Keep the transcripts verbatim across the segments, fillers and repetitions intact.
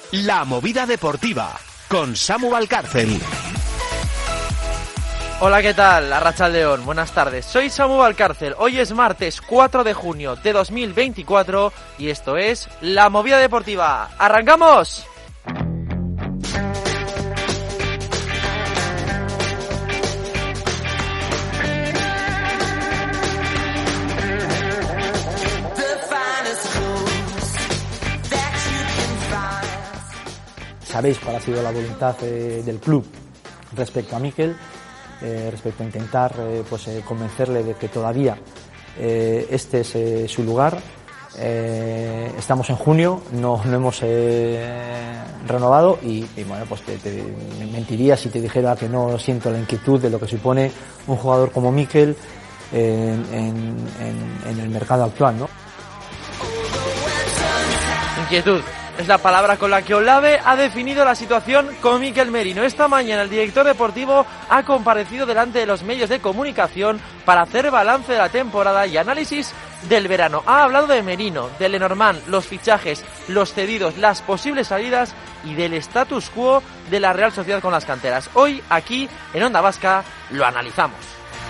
La Movida Deportiva, con Samu Valcárcel. Hola, ¿qué tal? Arratsaldeon, buenas tardes. Soy Samu Valcárcel. Hoy es martes cuatro de junio de dos mil veinticuatro y esto es La Movida Deportiva. ¡Arrancamos! Sabéis cuál ha sido la voluntad eh, del club respecto a Mikel, eh, respecto a intentar eh, pues, eh, convencerle de que todavía eh, este es eh, su lugar. Eh, estamos en junio, no, no hemos eh, renovado y, y bueno, pues te, te mentiría si te dijera que no siento la inquietud de lo que supone un jugador como Mikel en, en, en, en el mercado actual, ¿no? Inquietud. Es la palabra con la que Olave ha definido la situación con Mikel Merino. Esta mañana el director deportivo ha comparecido delante de los medios de comunicación para hacer balance de la temporada y análisis del verano. Ha hablado de Merino, de Lenormand, los fichajes, los cedidos, las posibles salidas y del status quo de la Real Sociedad con las canteras. Hoy, aquí, en Onda Vasca, lo analizamos.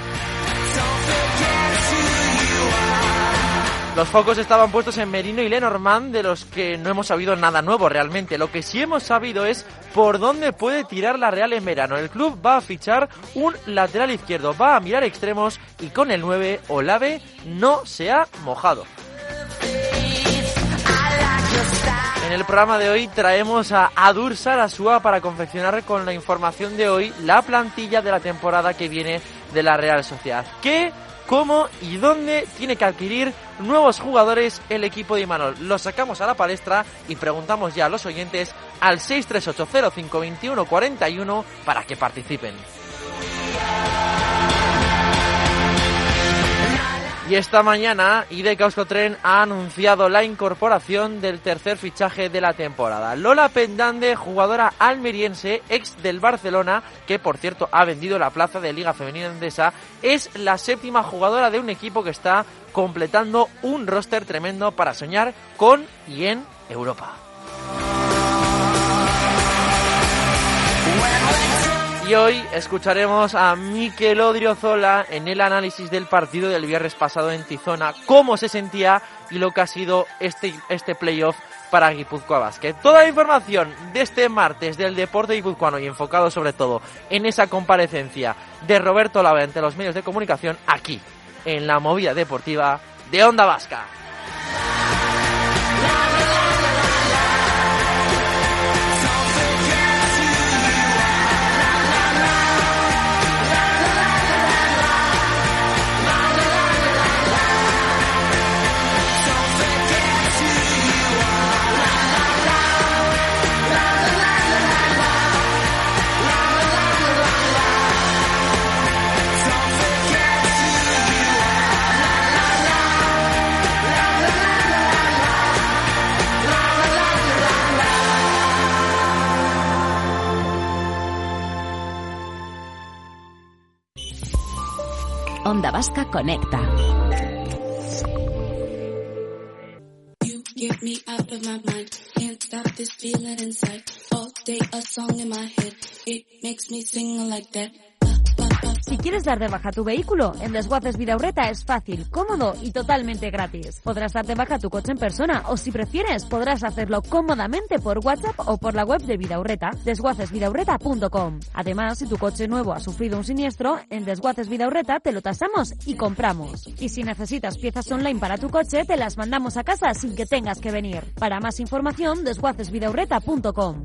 Los focos estaban puestos en Merino y Lenormand, de los que no hemos sabido nada nuevo realmente. Lo que sí hemos sabido es por dónde puede tirar la Real en verano. El club va a fichar un lateral izquierdo, va a mirar extremos y con el nueve, Olave no se ha mojado. En el programa de hoy traemos a Adur Sarasua para confeccionar con la información de hoy la plantilla de la temporada que viene de la Real Sociedad. ¿Qué, cómo y dónde tiene que adquirir nuevos jugadores el equipo de Imanol? Los sacamos a la palestra y preguntamos ya a los oyentes al seis tres ocho cero cinco dos uno cuatro uno para que participen. Y esta mañana I D K Euskotren ha anunciado la incorporación del tercer fichaje de la temporada. Lola Pendande, jugadora almeriense, ex del Barcelona, que por cierto ha vendido la plaza de Liga Femenina Endesa, es la séptima jugadora de un equipo que está completando un roster tremendo para soñar con y en Europa. Y hoy escucharemos a Mikel Odriozola en el análisis del partido del viernes pasado en Tizona, cómo se sentía y lo que ha sido este, este playoff para Guipúzcoa Basket. Toda la información de este martes del deporte guipuzcoano y enfocado sobre todo en esa comparecencia de Roberto Olave ante los medios de comunicación aquí, en la Movida Deportiva de Onda Vasca. Onda Vasca conecta. Si quieres dar de baja tu vehículo, en Desguaces Vidaurreta es fácil, cómodo y totalmente gratis. Podrás dar de baja tu coche en persona o, si prefieres, podrás hacerlo cómodamente por WhatsApp o por la web de Vidaurreta, desguaces vidaurreta punto com. Además, si tu coche nuevo ha sufrido un siniestro, en Desguaces Vidaurreta te lo tasamos y compramos. Y si necesitas piezas online para tu coche, te las mandamos a casa sin que tengas que venir. Para más información, desguaces vidaurreta punto com.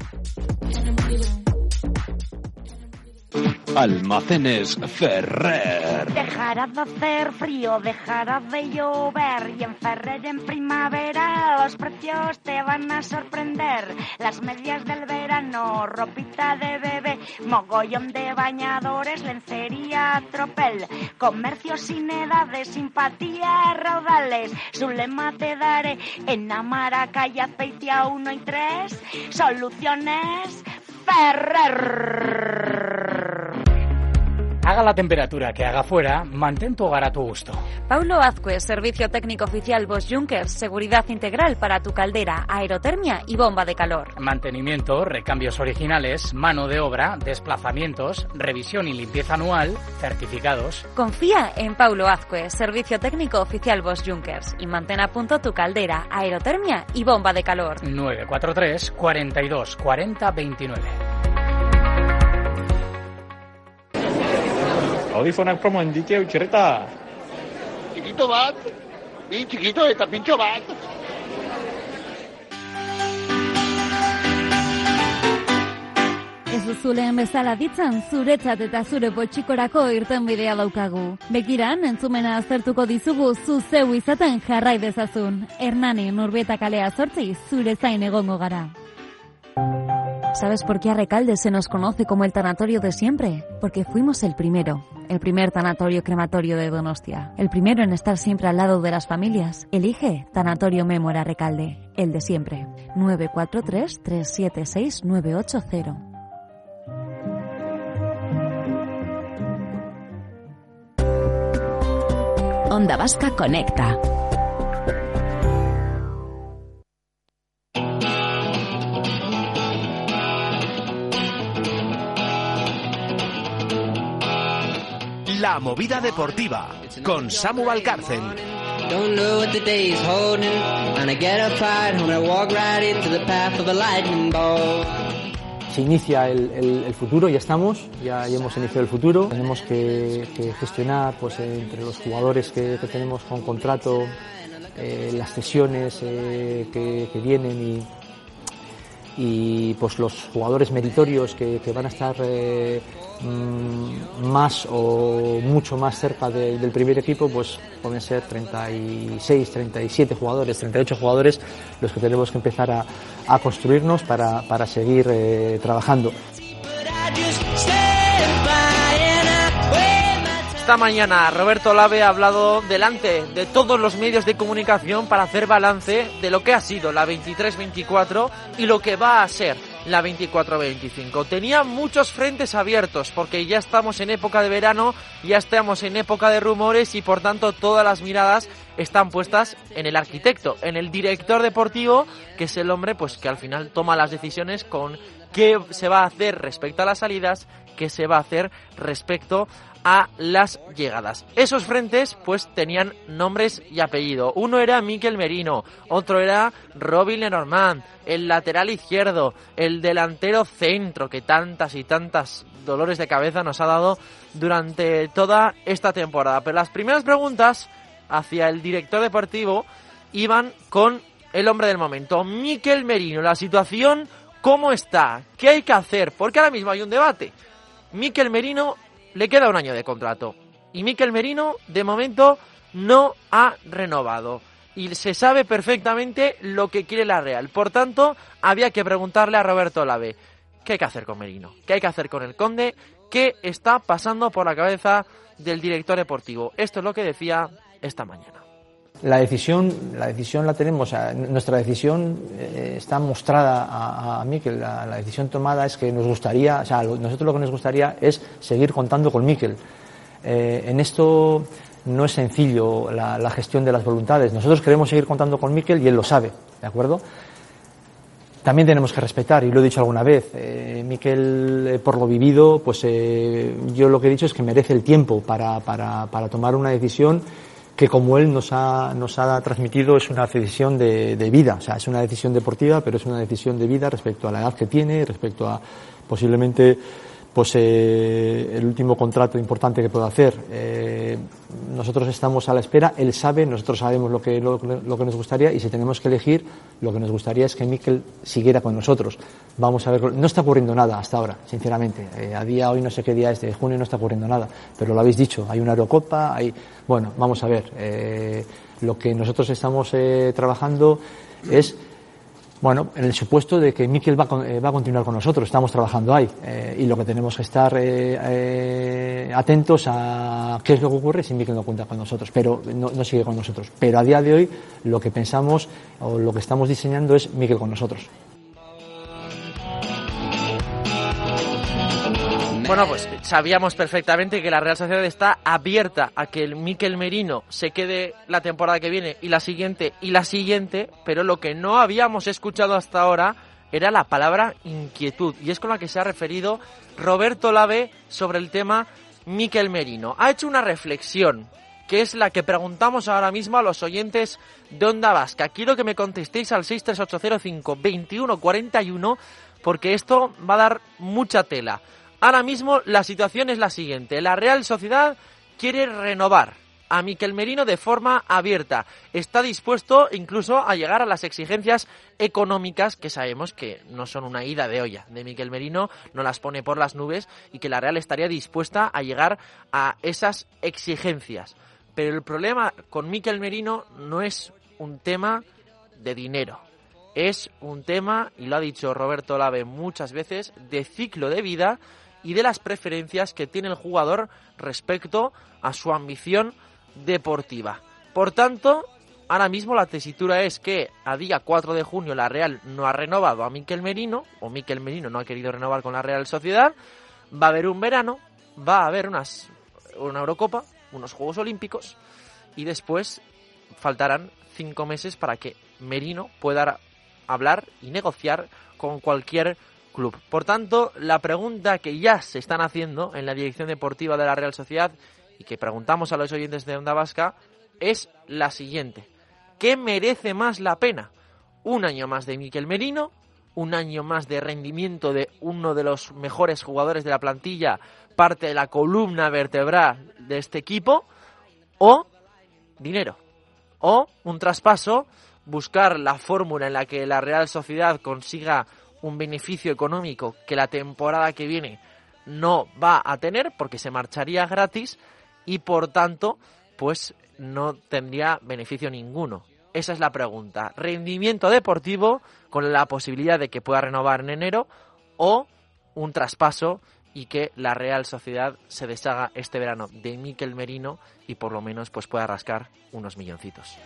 Almacenes Ferrer. Dejará de hacer frío, dejará de llover y en Ferrer en primavera los precios te van a sorprender. Las medias del verano, ropita de bebé, mogollón de bañadores, lencería, tropel, comercio sin edades, simpatía, raudales. Su lema te daré en Amaraca y Azpeitia uno y tres, soluciones Ferrer. Haga la temperatura que haga fuera, mantén tu hogar a tu gusto. Paulo Azcue, servicio técnico oficial Bosch Junkers, seguridad integral para tu caldera, aerotermia y bomba de calor. Mantenimiento, recambios originales, mano de obra, desplazamientos, revisión y limpieza anual, certificados. Confía en Paulo Azcue, servicio técnico oficial Bosch Junkers, y mantén a punto tu caldera, aerotermia y bomba de calor. nueve cuatro tres, cuarenta y dos, cuarenta, veintinueve. Audifonak promo handike utxerreta. Txikito bat, bi txikito eta pintxo bat. Ez duzuleen bezala ditzan, zuretzat eta zure potxikorako irtenbidea daukagu. Begiran, entzumena aztertuko dizugu zu zeu izaten jarrai dezazun. Hernani, Nurbieta kalea zortzi, zure zain egongo gara. ¿Sabes por qué a Recalde se nos conoce como el tanatorio de siempre? Porque fuimos el primero, el primer tanatorio crematorio de Donostia. El primero en estar siempre al lado de las familias. Elige Tanatorio Mémora Recalde, el de siempre. nueve cuatro tres, tres siete seis, nueve ocho cero. Onda Vasca Conecta. La movida deportiva con Samu Valcárcel. Se inicia el, el, el futuro, ya estamos, ya, ya hemos iniciado el futuro. Tenemos que, que gestionar pues, entre los jugadores que, que tenemos con contrato, eh, las cesiones eh, que, que vienen y, y pues los jugadores meritorios que, que van a estar eh, más o mucho más cerca de, del primer equipo, pues pueden ser treinta y seis, treinta y siete jugadores, treinta y ocho jugadores los que tenemos que empezar a, a construirnos para, para seguir eh, trabajando. Esta mañana Roberto Olave ha hablado delante de todos los medios de comunicación para hacer balance de lo que ha sido la veintitrés veinticuatro y lo que va a ser la veinticuatro veinticinco. Tenía muchos frentes abiertos porque ya estamos en época de verano, ya estamos en época de rumores y por tanto todas las miradas están puestas en el arquitecto, en el director deportivo, que es el hombre pues que al final toma las decisiones con qué se va a hacer respecto a las salidas, qué se va a hacer respecto a las llegadas. Esos frentes pues tenían nombres y apellido. Uno era Mikel Merino, otro era Robin Lenormand, el lateral izquierdo, el delantero centro que tantas y tantas dolores de cabeza nos ha dado durante toda esta temporada. Pero las primeras preguntas hacia el director deportivo iban con el hombre del momento, Mikel Merino. La situación, ¿cómo está? ¿Qué hay que hacer? Porque ahora mismo hay un debate. Mikel Merino le queda un año de contrato y Mikel Merino de momento no ha renovado y se sabe perfectamente lo que quiere la Real. Por tanto, había que preguntarle a Roberto Olave qué hay que hacer con Merino, qué hay que hacer con el Conde, qué está pasando por la cabeza del director deportivo. Esto es lo que decía esta mañana. La decisión, la decisión la tenemos, o sea, nuestra decisión eh, está mostrada a, a Mikel. La, la decisión tomada es que nos gustaría, o sea, lo, nosotros lo que nos gustaría es seguir contando con Mikel. Eh, en esto no es sencillo la, la gestión de las voluntades. Nosotros queremos seguir contando con Mikel y él lo sabe, ¿de acuerdo? También tenemos que respetar, y lo he dicho alguna vez, eh, Mikel, eh, por lo vivido, pues eh, yo lo que he dicho es que merece el tiempo para, para, para tomar una decisión que, como él nos ha, nos ha transmitido, es una decisión de, de vida. O sea, es una decisión deportiva, pero es una decisión de vida respecto a la edad que tiene, respecto a posiblemente pues eh, el último contrato importante que pueda hacer. Eh, nosotros estamos a la espera, él sabe, nosotros sabemos lo que, lo, lo que nos gustaría, y si tenemos que elegir, lo que nos gustaría es que Mikel siguiera con nosotros. Vamos a ver, no está ocurriendo nada hasta ahora, sinceramente. Eh, a día hoy, no sé qué día es de junio, no está ocurriendo nada, pero lo habéis dicho, hay una Eurocopa, hay, bueno, vamos a ver, eh, lo que nosotros estamos eh, trabajando es, bueno, en el supuesto de que Mikel va, eh, va a continuar con nosotros, estamos trabajando ahí, eh, y lo que tenemos que estar eh, eh, atentos a qué es lo que ocurre si Mikel no cuenta con nosotros, pero no, no sigue con nosotros. Pero a día de hoy lo que pensamos o lo que estamos diseñando es Mikel con nosotros. Bueno, pues sabíamos perfectamente que la Real Sociedad está abierta a que el Mikel Merino se quede la temporada que viene y la siguiente y la siguiente, pero lo que no habíamos escuchado hasta ahora era la palabra inquietud, y es con la que se ha referido Roberto Lave sobre el tema Mikel Merino. Ha hecho una reflexión, que es la que preguntamos ahora mismo a los oyentes de Onda Vasca. Quiero que me contestéis al seis tres ocho cero cinco dos uno cuatro uno, porque esto va a dar mucha tela. Ahora mismo la situación es la siguiente. La Real Sociedad quiere renovar a Mikel Merino de forma abierta. Está dispuesto incluso a llegar a las exigencias económicas, que sabemos que no son una ida de olla de Mikel Merino, no las pone por las nubes, y que la Real estaría dispuesta a llegar a esas exigencias. Pero el problema con Mikel Merino no es un tema de dinero. Es un tema, y lo ha dicho Roberto Lave muchas veces, de ciclo de vida y de las preferencias que tiene el jugador respecto a su ambición deportiva. Por tanto, ahora mismo la tesitura es que a día cuatro de junio la Real no ha renovado a Mikel Merino, o Mikel Merino no ha querido renovar con la Real Sociedad. Va a haber un verano, va a haber unas, una Eurocopa, unos Juegos Olímpicos, y después faltarán cinco meses para que Merino pueda hablar y negociar con cualquier club. Por tanto, la pregunta que ya se están haciendo en la dirección deportiva de la Real Sociedad y que preguntamos a los oyentes de Onda Vasca es la siguiente: ¿qué merece más la pena? ¿Un año más de Mikel Merino? ¿Un año más de rendimiento de uno de los mejores jugadores de la plantilla, parte de la columna vertebral de este equipo? ¿O dinero? ¿O un traspaso? Buscar la fórmula en la que la Real Sociedad consiga un beneficio económico que la temporada que viene no va a tener porque se marcharía gratis y por tanto pues no tendría beneficio ninguno. Esa es la pregunta. Rendimiento deportivo con la posibilidad de que pueda renovar en enero, o un traspaso y que la Real Sociedad se deshaga este verano de Mikel Merino y por lo menos pues pueda rascar unos milloncitos.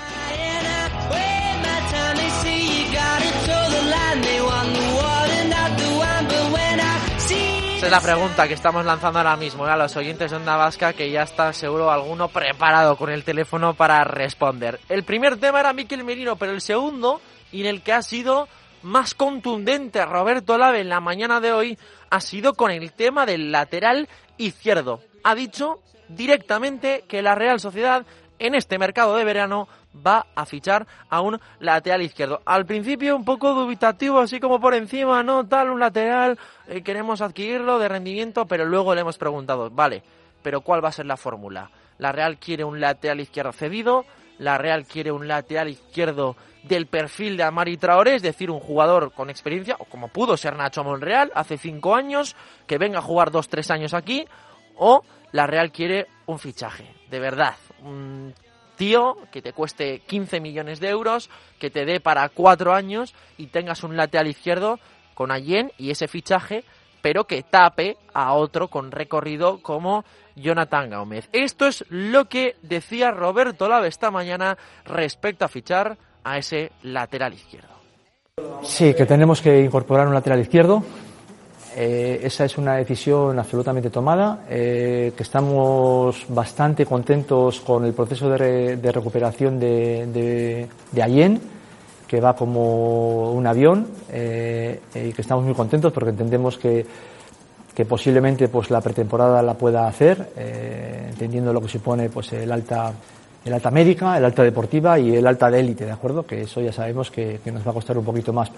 Esa es la pregunta que estamos lanzando ahora mismo, ¿eh?, a los oyentes de Onda Vasca, que ya está seguro alguno preparado con el teléfono para responder. El primer tema era Mikel Merino, pero el segundo, y en el que ha sido más contundente Roberto Lave en la mañana de hoy, ha sido con el tema del lateral izquierdo. Ha dicho directamente que la Real Sociedad en este mercado de verano va a fichar a un lateral izquierdo. Al principio un poco dubitativo, así como por encima, no, tal, un lateral, eh, queremos adquirirlo de rendimiento, pero luego le hemos preguntado, vale, pero ¿cuál va a ser la fórmula? La Real quiere un lateral izquierdo cedido, la Real quiere un lateral izquierdo del perfil de Amari Traoré, es decir, un jugador con experiencia, o como pudo ser Nacho Monreal hace cinco años, que venga a jugar dos, tres años aquí, o la Real quiere un fichaje, de verdad, un tío que te cueste quince millones de euros, que te dé para cuatro años y tengas un lateral izquierdo con Allen y ese fichaje, pero que tape a otro con recorrido como Jonathan Gómez. Esto es lo que decía Roberto Lave esta mañana respecto a fichar a ese lateral izquierdo. Sí, que tenemos que incorporar un lateral izquierdo. Eh, esa es una decisión absolutamente tomada, eh, que estamos bastante contentos con el proceso de, re, de recuperación de, de, de Allen, que va como un avión, eh, y que estamos muy contentos porque entendemos que, que posiblemente pues la pretemporada la pueda hacer, eh, entendiendo lo que supone pues el alta el alta médica, el alta deportiva y el alta de élite, ¿de acuerdo? Que eso ya sabemos que, que nos va a costar un poquito más.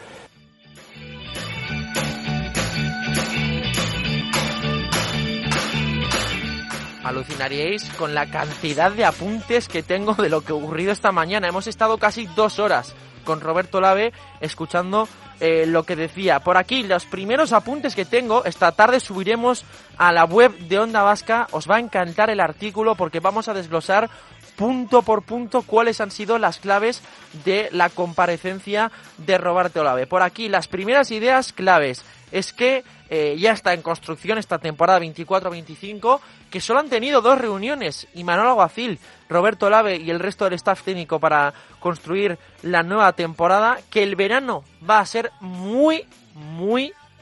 Alucinaríais con la cantidad de apuntes que tengo de lo que ha ocurrido esta mañana. Hemos estado casi dos horas con Roberto Lave escuchando eh, lo que decía. Por aquí, los primeros apuntes que tengo, esta tarde subiremos a la web de Onda Vasca. Os va a encantar el artículo porque vamos a desglosar punto por punto cuáles han sido las claves de la comparecencia de Roberto Lave. Por aquí, las primeras ideas claves es que eh, ya está en construcción esta temporada veinticuatro veinticinco, que solo han tenido dos reuniones, Imanol Alguacil, Roberto Lave y el resto del staff técnico para construir la nueva temporada, que el verano va a ser muy, muy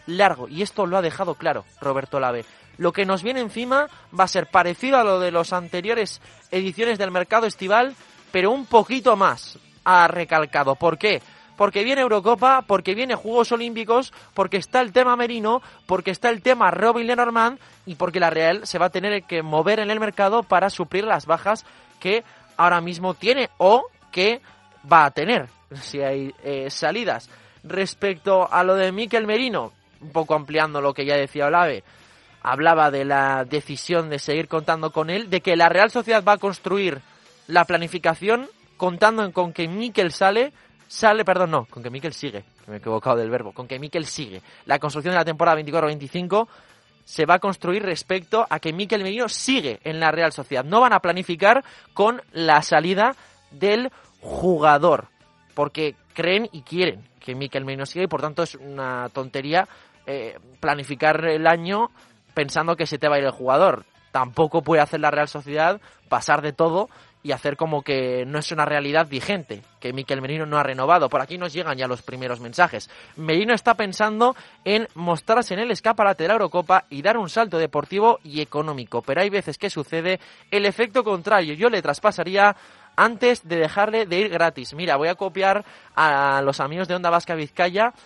largo, y esto lo ha dejado claro Roberto Olave. Lo que nos viene encima va a ser parecido a lo de las anteriores ediciones del mercado estival, pero un poquito más, ha recalcado. ¿Por qué? Porque viene Eurocopa, porque viene Juegos Olímpicos, porque está el tema Merino, porque está el tema Robin Lenormand y porque la Real se va a tener que mover en el mercado para suplir las bajas que ahora mismo tiene o que va a tener si hay eh, salidas. Respecto a lo de Mikel Merino, un poco ampliando lo que ya decía Olave, hablaba de la decisión de seguir contando con él, de que la Real Sociedad va a construir la planificación contando con que Mikel sale, sale, perdón, no, con que Mikel sigue, me he equivocado del verbo, con que Mikel sigue. La construcción de la temporada veinticuatro veinticinco se va a construir respecto a que Mikel Merino sigue en la Real Sociedad. No van a planificar con la salida del jugador, porque creen y quieren que Mikel Merino siga y por tanto es una tontería eh, planificar el año pensando que se te va a ir el jugador. Tampoco puede hacer la Real Sociedad pasar de todo y hacer como que no es una realidad vigente, que Mikel Merino no ha renovado. Por aquí nos llegan ya los primeros mensajes. Merino está pensando en mostrarse en el escaparate de la Eurocopa y dar un salto deportivo y económico, pero hay veces que sucede el efecto contrario. Yo le traspasaría antes de dejarle de ir gratis. Mira, voy a copiar a los amigos de Onda Vasca Vizcaya.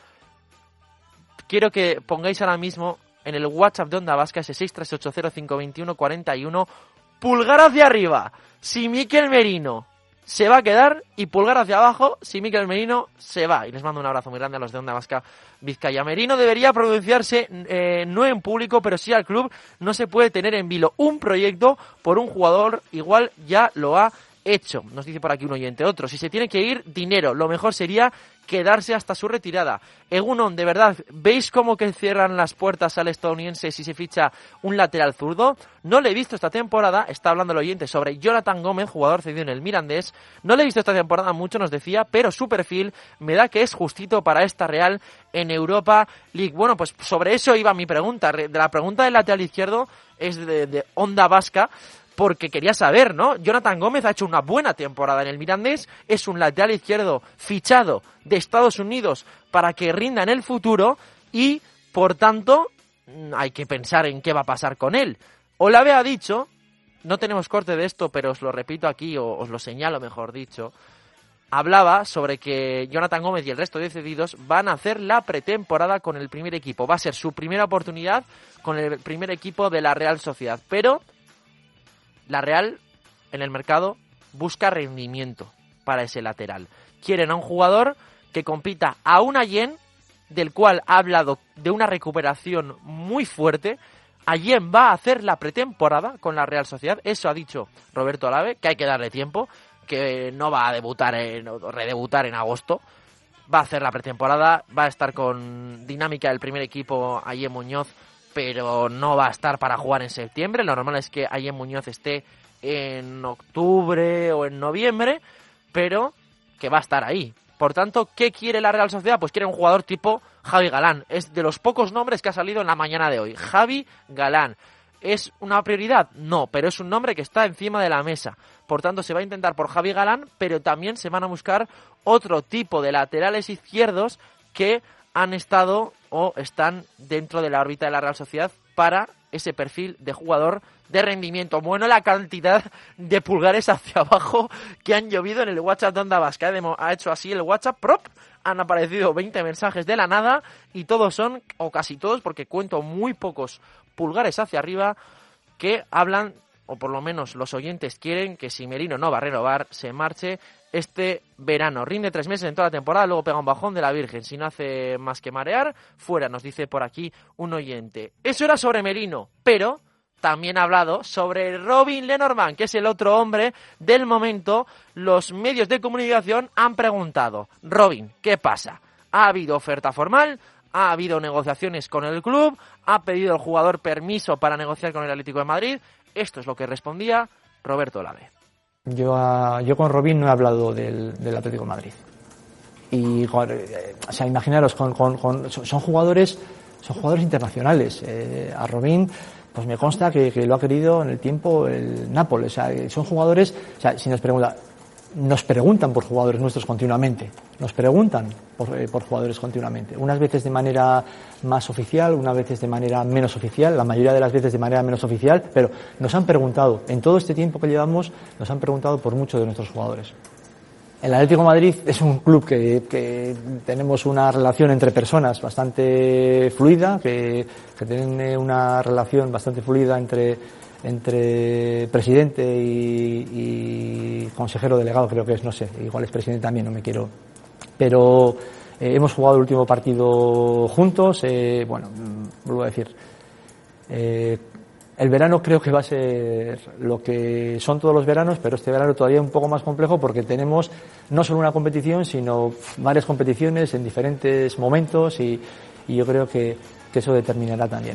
Quiero que pongáis ahora mismo en el WhatsApp de Onda Vasca, ese seis tres ocho cero cinco dos uno cuatro uno, pulgar hacia arriba si Mikel Merino se va a quedar y pulgar hacia abajo si Mikel Merino se va. Y les mando un abrazo muy grande a los de Onda Vasca Vizcaya. Merino debería pronunciarse eh, no en público, pero sí al club. No se puede tener en vilo un proyecto por un jugador, igual ya lo ha hecho. Nos dice por aquí un oyente. Otro, si se tiene que ir, dinero. Lo mejor sería quedarse hasta su retirada. Egunon, de verdad, ¿veis cómo que cierran las puertas al estadounidense si se ficha un lateral zurdo? No le he visto esta temporada, está hablando el oyente sobre Jonathan Gómez, jugador cedido en el Mirandés. No le he visto esta temporada mucho, nos decía, pero su perfil me da que es justito para esta Real en Europa League. Bueno, pues sobre eso iba mi pregunta. De la pregunta del lateral izquierdo es de, de Onda Vasca, porque quería saber, ¿no? Jonathan Gómez ha hecho una buena temporada en el Mirandés, es un lateral izquierdo fichado de Estados Unidos para que rinda en el futuro y, por tanto, hay que pensar en qué va a pasar con él. Olave ha dicho, no tenemos corte de esto, pero os lo repito aquí, o os lo señalo mejor dicho, hablaba sobre que Jonathan Gómez y el resto de cedidos van a hacer la pretemporada con el primer equipo. Va a ser su primera oportunidad con el primer equipo de la Real Sociedad, pero la Real, en el mercado, busca rendimiento para ese lateral. Quieren a un jugador que compita a un Allen, del cual ha hablado de una recuperación muy fuerte. Allen va a hacer la pretemporada con la Real Sociedad. Eso ha dicho Roberto Olave, que hay que darle tiempo, que no va a debutar en, o redebutar en agosto. Va a hacer la pretemporada, va a estar con dinámica del primer equipo Allen Muñoz, pero no va a estar para jugar en septiembre. Lo normal es que Allen Muñoz esté en octubre o en noviembre, pero que va a estar ahí. Por tanto, ¿qué quiere la Real Sociedad? Pues quiere un jugador tipo Javi Galán. Es de los pocos nombres que ha salido en la mañana de hoy. Javi Galán. ¿Es una prioridad? No, pero es un nombre que está encima de la mesa. Por tanto, se va a intentar por Javi Galán, pero también se van a buscar otro tipo de laterales izquierdos que han estado o están dentro de la órbita de la Real Sociedad para ese perfil de jugador de rendimiento. Bueno, la cantidad de pulgares hacia abajo que han llovido en el WhatsApp de Onda Vasca. Ha hecho así el WhatsApp prop. Han aparecido veinte mensajes de la nada y todos son, o casi todos, porque cuento muy pocos pulgares hacia arriba, que hablan, o por lo menos los oyentes quieren, que si Merino no va a renovar, se marche este verano. Rinde tres meses en toda la temporada, luego pega un bajón de la Virgen. Si no hace más que marear, fuera, nos dice por aquí un oyente. Eso era sobre Merino, pero también ha hablado sobre Robin Lenormand, que es el otro hombre del momento. Los medios de comunicación han preguntado: Robin, ¿qué pasa? ¿Ha habido oferta formal? ¿Ha habido negociaciones con el club? ¿Ha pedido el jugador permiso para negociar con el Atlético de Madrid? Esto es lo que respondía Roberto Olave. Yo, uh, yo con Robin no he hablado del, del Atlético de Madrid. Y, eh, o sea, imaginaros, con, con, con, son jugadores, son jugadores internacionales. Eh, a Robin, pues me consta que, que lo ha querido en el tiempo el Nápoles. O sea, son jugadores, o sea, si nos pregunta, nos preguntan por jugadores nuestros continuamente, nos preguntan por, eh, por jugadores continuamente, unas veces de manera más oficial, unas veces de manera menos oficial, la mayoría de las veces de manera menos oficial, pero nos han preguntado, en todo este tiempo que llevamos, nos han preguntado por muchos de nuestros jugadores. El Atlético de Madrid es un club que, que tenemos una relación entre personas bastante fluida, que, que tiene una relación bastante fluida entre, entre presidente y, y consejero delegado, creo que es, no sé, igual es presidente también, no me quiero. Pero eh, hemos jugado el último partido juntos, eh, bueno, vuelvo a decir, eh, el verano creo que va a ser lo que son todos los veranos, pero este verano todavía un poco más complejo porque tenemos no solo una competición, sino varias competiciones en diferentes momentos y, y yo creo que, que eso determinará también.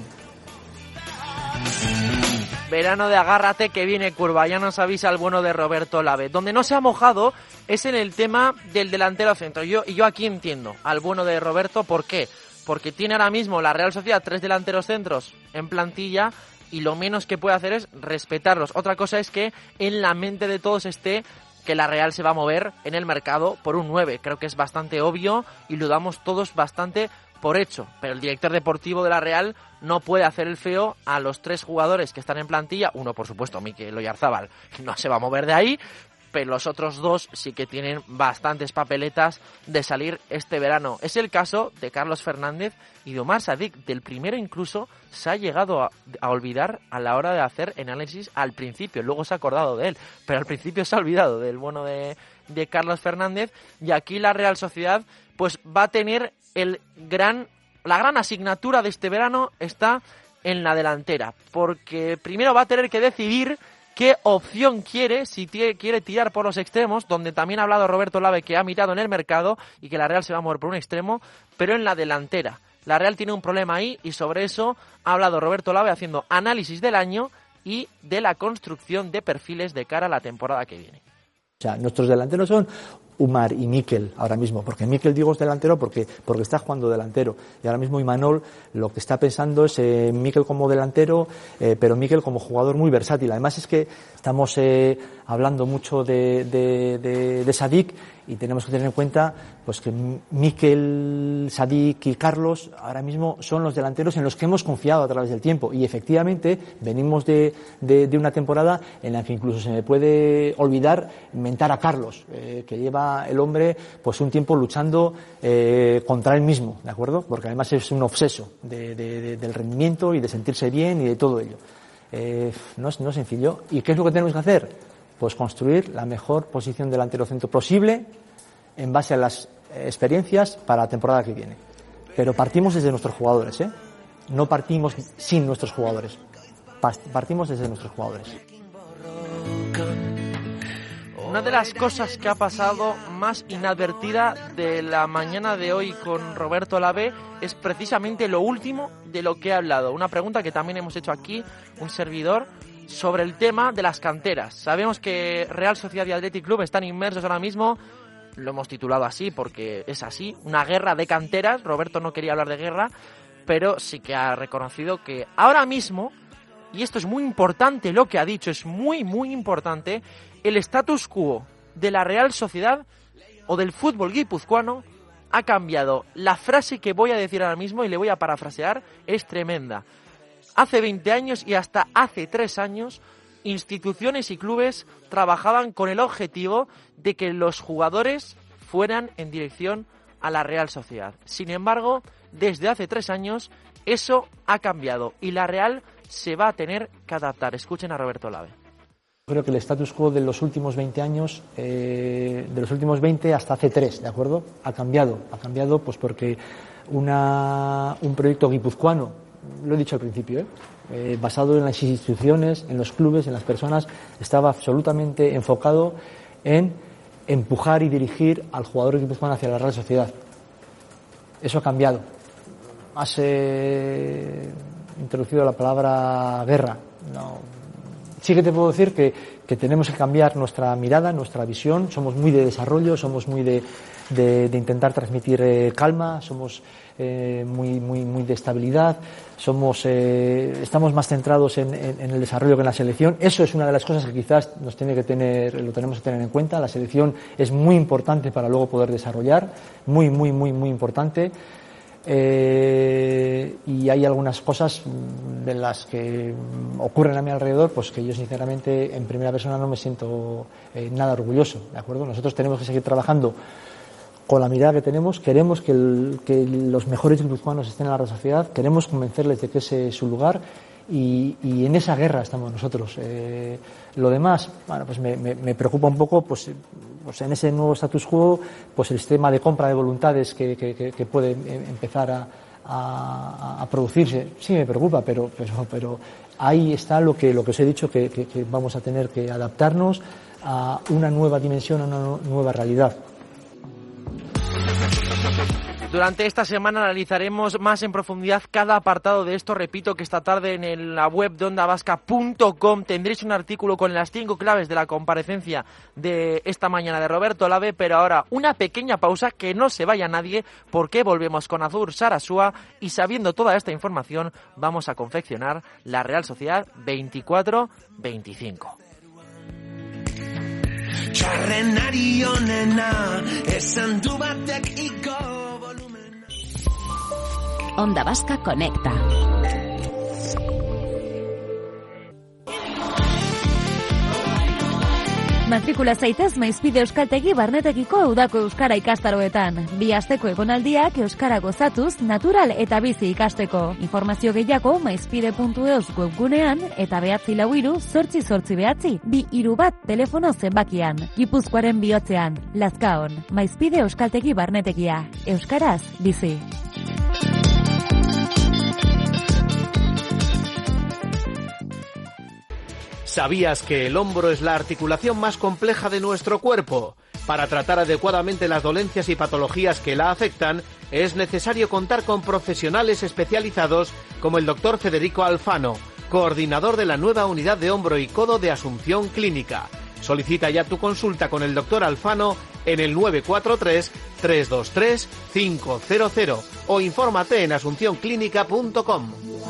Verano de agárrate que viene curva, ya nos avisa el bueno de Roberto Lave. Donde no se ha mojado es en el tema del delantero centro. Yo, y yo aquí entiendo al bueno de Roberto, ¿por qué? Porque tiene ahora mismo la Real Sociedad tres delanteros centros en plantilla y lo menos que puede hacer es respetarlos. Otra cosa es que en la mente de todos esté que la Real se va a mover en el mercado por un nueve. Creo que es bastante obvio y lo damos todos bastante por hecho. Pero el director deportivo de la Real no puede hacer el feo a los tres jugadores que están en plantilla. Uno, por supuesto, Mikel Oyarzabal, no se va a mover de ahí. Pero los otros dos sí que tienen bastantes papeletas de salir este verano. Es el caso de Carlos Fernández y de Omar Sadik. Del primero incluso se ha llegado a, a olvidar a la hora de hacer análisis al principio. Luego se ha acordado de él, pero al principio se ha olvidado del bueno de, de Carlos Fernández. Y aquí la Real Sociedad pues va a tener el gran, la gran asignatura de este verano está en la delantera. Porque primero va a tener que decidir qué opción quiere, si t- quiere tirar por los extremos, donde también ha hablado Roberto Lave que ha mirado en el mercado y que la Real se va a mover por un extremo, pero en la delantera. La Real tiene un problema ahí y sobre eso ha hablado Roberto Lave haciendo análisis del año y de la construcción de perfiles de cara a la temporada que viene. O sea, nuestros delanteros son Umar y Mikel ahora mismo, porque Mikel digo es delantero porque, porque está jugando delantero y ahora mismo Imanol lo que está pensando es eh, Mikel como delantero, eh, pero Mikel como jugador muy versátil. Además es que estamos eh, hablando mucho de, de, de, de Sadik y tenemos que tener en cuenta pues que Mikel, Sadik y Carlos ahora mismo son los delanteros en los que hemos confiado a través del tiempo y efectivamente venimos de, de, de una temporada en la que incluso se me puede olvidar mentar a Carlos, eh, que lleva el hombre pues un tiempo luchando eh, contra él mismo, ¿de acuerdo? Porque además es un obseso de, de, de, del rendimiento y de sentirse bien y de todo ello. Eh, no, es, no es sencillo. ¿Y qué es lo que tenemos que hacer? Pues construir la mejor posición delantero centro posible en base a las experiencias para la temporada que viene. Pero partimos desde nuestros jugadores, ¿eh? No partimos sin nuestros jugadores. Partimos desde nuestros jugadores. Una de las cosas que ha pasado más inadvertida de la mañana de hoy con Roberto Lave es precisamente lo último de lo que ha hablado. Una pregunta que también hemos hecho aquí, un servidor, sobre el tema de las canteras. Sabemos que Real Sociedad y Athletic Club están inmersos ahora mismo, lo hemos titulado así porque es así, una guerra de canteras. Roberto no quería hablar de guerra, pero sí que ha reconocido que ahora mismo, y esto es muy importante lo que ha dicho, es muy muy importante, el status quo de la Real Sociedad o del fútbol guipuzcoano ha cambiado. La frase que voy a decir ahora mismo, y le voy a parafrasear, es tremenda. Hace veinte años y hasta hace tres años, instituciones y clubes trabajaban con el objetivo de que los jugadores fueran en dirección a la Real Sociedad. Sin embargo, desde hace tres años, eso ha cambiado y la Real se va a tener que adaptar. Escuchen a Roberto Lave. Creo que el status quo de los últimos veinte años, eh, de los últimos veinte hasta hace tres, ¿de acuerdo? Ha cambiado, ha cambiado pues porque una, un proyecto guipuzcoano, lo he dicho al principio, ¿eh? Eh, basado en las instituciones, en los clubes, en las personas, estaba absolutamente enfocado en empujar y dirigir al jugador guipuzcoano hacia la Real Sociedad. Eso ha cambiado. Has eh, introducido la palabra guerra. No, Sí que te puedo decir que, que tenemos que cambiar nuestra mirada, nuestra visión. Somos muy de desarrollo, somos muy de, de, de intentar transmitir eh, calma, somos eh, muy, muy, muy de estabilidad, somos, eh, estamos más centrados en, en, en el desarrollo que en la selección. Eso es una de las cosas que quizás nos tiene que tener, lo tenemos que tener en cuenta. La selección es muy importante para luego poder desarrollar, muy, muy, muy, muy importante. Eh, y hay algunas cosas de las que ocurren a mi alrededor, pues que yo sinceramente en primera persona no me siento eh, nada orgulloso, ¿de acuerdo? Nosotros tenemos que seguir trabajando con la mirada que tenemos, queremos que, el, que los mejores guipuzcoanos estén en la sociedad, queremos convencerles de que ese es su lugar y, y en esa guerra estamos nosotros. Eh, lo demás, bueno, pues me, me, me preocupa un poco, pues, pues en ese nuevo status quo, pues el sistema de compra de voluntades que, que, que, que puede empezar a, a, a producirse. Sí me preocupa, pero, pero, pero ahí está lo que, lo que os he dicho, que, que, que vamos a tener que adaptarnos a una nueva dimensión, a una nueva realidad. Durante esta semana analizaremos más en profundidad cada apartado de esto. Repito que esta tarde en la web de onda vasca punto com tendréis un artículo con las cinco claves de la comparecencia de esta mañana de Roberto Olave, pero ahora una pequeña pausa, que no se vaya nadie, porque volvemos con Azur Sarasua y sabiendo toda esta información vamos a confeccionar la Real Sociedad veinticuatro veinticinco. Txarrenari onena, esan du batek iko volumen. Onda Vasca Conecta. Matrikula zaitez Maizpide Euskaltegi Barnetekiko udako euskara ikastaroetan. Bi asteko egonaldiak euskara gozatuz, natural eta bizi ikasteko. Informazio gehiago maizpide puntu eus webgunean eta behatzi lau hiru zortzi zortzi behatzi. Bi hiru bat telefono zenbakian. Gipuzkoaren bihotzean. Lazkaon. Maizpide Euskaltegi Barnetekia. Euskaraz bizi. ¿Sabías que el hombro es la articulación más compleja de nuestro cuerpo? Para tratar adecuadamente las dolencias y patologías que la afectan, es necesario contar con profesionales especializados como el doctor Federico Alfano, coordinador de la nueva unidad de hombro y codo de Asunción Clínica. Solicita ya tu consulta con el doctor Alfano en el nueve cuatro tres, tres dos tres, cinco cero cero o infórmate en asunción clínica punto com.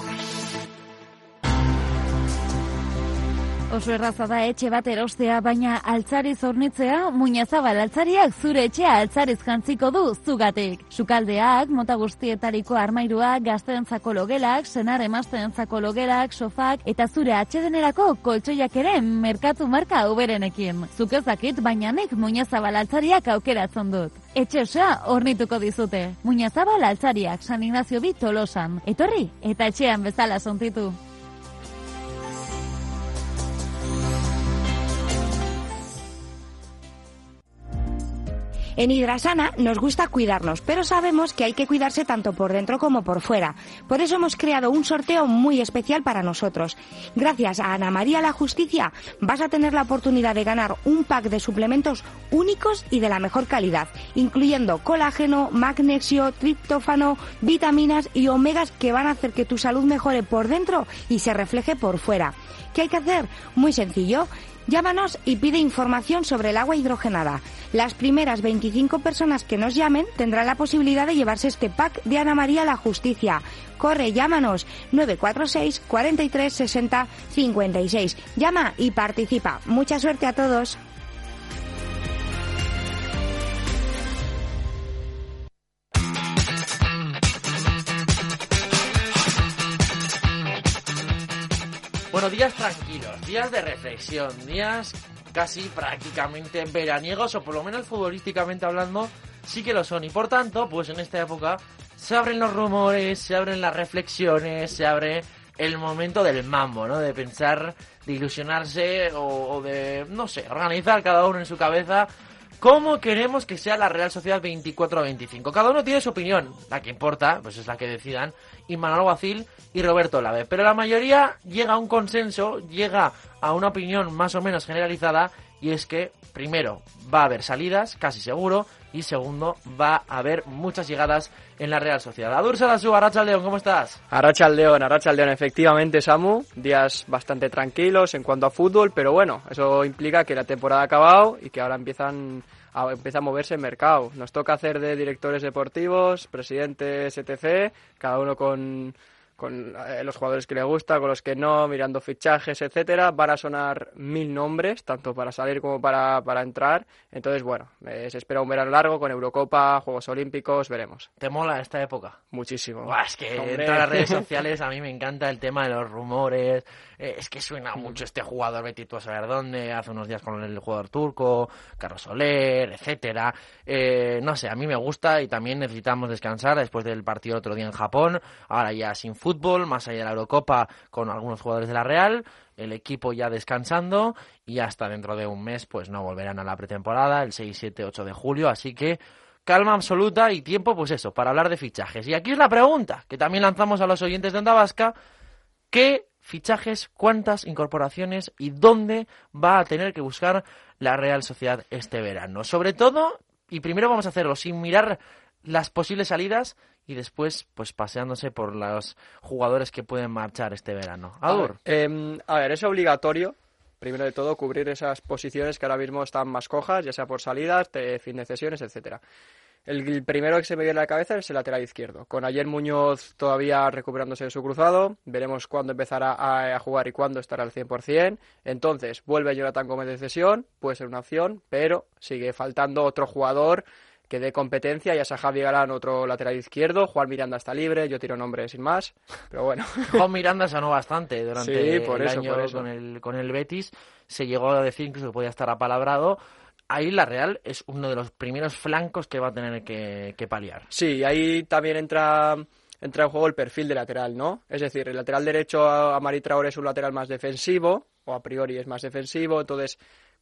Oso erraza da etxe bat erostea, baina altzariz hornitzea, muinazabal altzariak zure etxea altzariz jantziko du zugatik. Sukaldeak, mota guztietariko armairuak, gazteentzako logelak, senar emazteentzako logelak, sofak eta zure atsedenerako koltsoiak ere merkatu marka uberenekin. Zuk ez dakit, baina nik muinazabal altzariak aukeratzen dut. Etxe osoa hornituko dizute. Muinazabal altzariak, San Ignacio bi Tolosan. Etorri eta etxean bezala sontitu. En Hidrasana nos gusta cuidarnos, pero sabemos que hay que cuidarse tanto por dentro como por fuera. Por eso hemos creado un sorteo muy especial para nosotros. Gracias a Ana María La Justicia vas a tener la oportunidad de ganar un pack de suplementos únicos y de la mejor calidad, incluyendo colágeno, magnesio, triptófano, vitaminas y omegas que van a hacer que tu salud mejore por dentro y se refleje por fuera. ¿Qué hay que hacer? Muy sencillo. Llámanos y pide información sobre el agua hidrogenada. Las primeras veinticinco personas que nos llamen tendrán la posibilidad de llevarse este pack de Ana María La Justicia. Corre, llámanos nueve cuatro seis, cuarenta y tres, sesenta, cincuenta y seis. Llama y participa. Mucha suerte a todos. Bueno, días tranquilos, días de reflexión, días casi prácticamente veraniegos, o por lo menos futbolísticamente hablando, sí que lo son. Y por tanto, pues en esta época se abren los rumores, se abren las reflexiones, se abre el momento del mambo, ¿no? De pensar, de ilusionarse o, o de, no sé, organizar cada uno en su cabeza cómo queremos que sea la Real Sociedad veinticuatro a veinticinco. Cada uno tiene su opinión, la que importa, pues es la que decidan, Imanol Alguacil y Roberto Olave. Pero la mayoría llega a un consenso, llega a una opinión más o menos generalizada, y es que, primero, va a haber salidas, casi seguro, y segundo, va a haber muchas llegadas en la Real Sociedad. Adur Sarasú, Arratsaldeon, ¿cómo estás? Arratsaldeon, Arratsaldeon, efectivamente, Samu, días bastante tranquilos en cuanto a fútbol, pero bueno, eso implica que la temporada ha acabado y que ahora empiezan a, empieza a moverse el mercado. Nos toca hacer de directores deportivos, presidentes, etcétera, cada uno con... con eh, los jugadores que le gusta, con los que no, mirando fichajes, etcétera. Van a sonar mil nombres, tanto para salir como para, para entrar. Entonces, bueno, eh, se espera un verano largo con Eurocopa, Juegos Olímpicos, veremos. ¿Te mola esta época? Muchísimo. Buah, es que en todas las redes sociales a mí me encanta el tema de los rumores. Eh, es que suena mucho este jugador, vete tú a saber dónde, hace unos días con el jugador turco, Carlos Soler, etcétera. Eh, no sé, a mí me gusta y también necesitamos descansar después del partido otro día en Japón. Ahora ya sin fútbol, más allá de la Eurocopa, con algunos jugadores de la Real, el equipo ya descansando y hasta dentro de un mes pues no volverán a la pretemporada, el seis, siete, ocho de julio, así que calma absoluta y tiempo, pues eso, para hablar de fichajes. Y aquí es la pregunta que también lanzamos a los oyentes de Onda Vasca: ¿qué fichajes, cuántas incorporaciones y dónde va a tener que buscar la Real Sociedad este verano? Sobre todo, y primero vamos a hacerlo sin mirar las posibles salidas y después pues paseándose por los jugadores que pueden marchar este verano. Adur. A ver, eh, a ver, es obligatorio, primero de todo, cubrir esas posiciones que ahora mismo están más cojas, ya sea por salidas, de fin de sesiones, etcétera. El, el primero que se me viene a la cabeza es el lateral izquierdo. Con Ayer Muñoz todavía recuperándose de su cruzado, veremos cuándo empezará a, a jugar y cuándo estará al cien por ciento. Entonces, vuelve Jonathan Gómez de cesión, puede ser una opción, pero sigue faltando otro jugador que dé competencia, ya sea Javi Galán, otro lateral izquierdo. Juan Miranda está libre, yo tiro nombre sin más, pero bueno. Juan Miranda sonó bastante durante sí, por el eso, año por eso. Con, el, con el Betis, se llegó a decir incluso que podía estar apalabrado. Ahí la Real es uno de los primeros flancos que va a tener que, que paliar. Sí, ahí también entra, entra en juego el perfil de lateral, ¿no? Es decir, el lateral derecho, Amari Traoré, es un lateral más defensivo, o a priori es más defensivo, entonces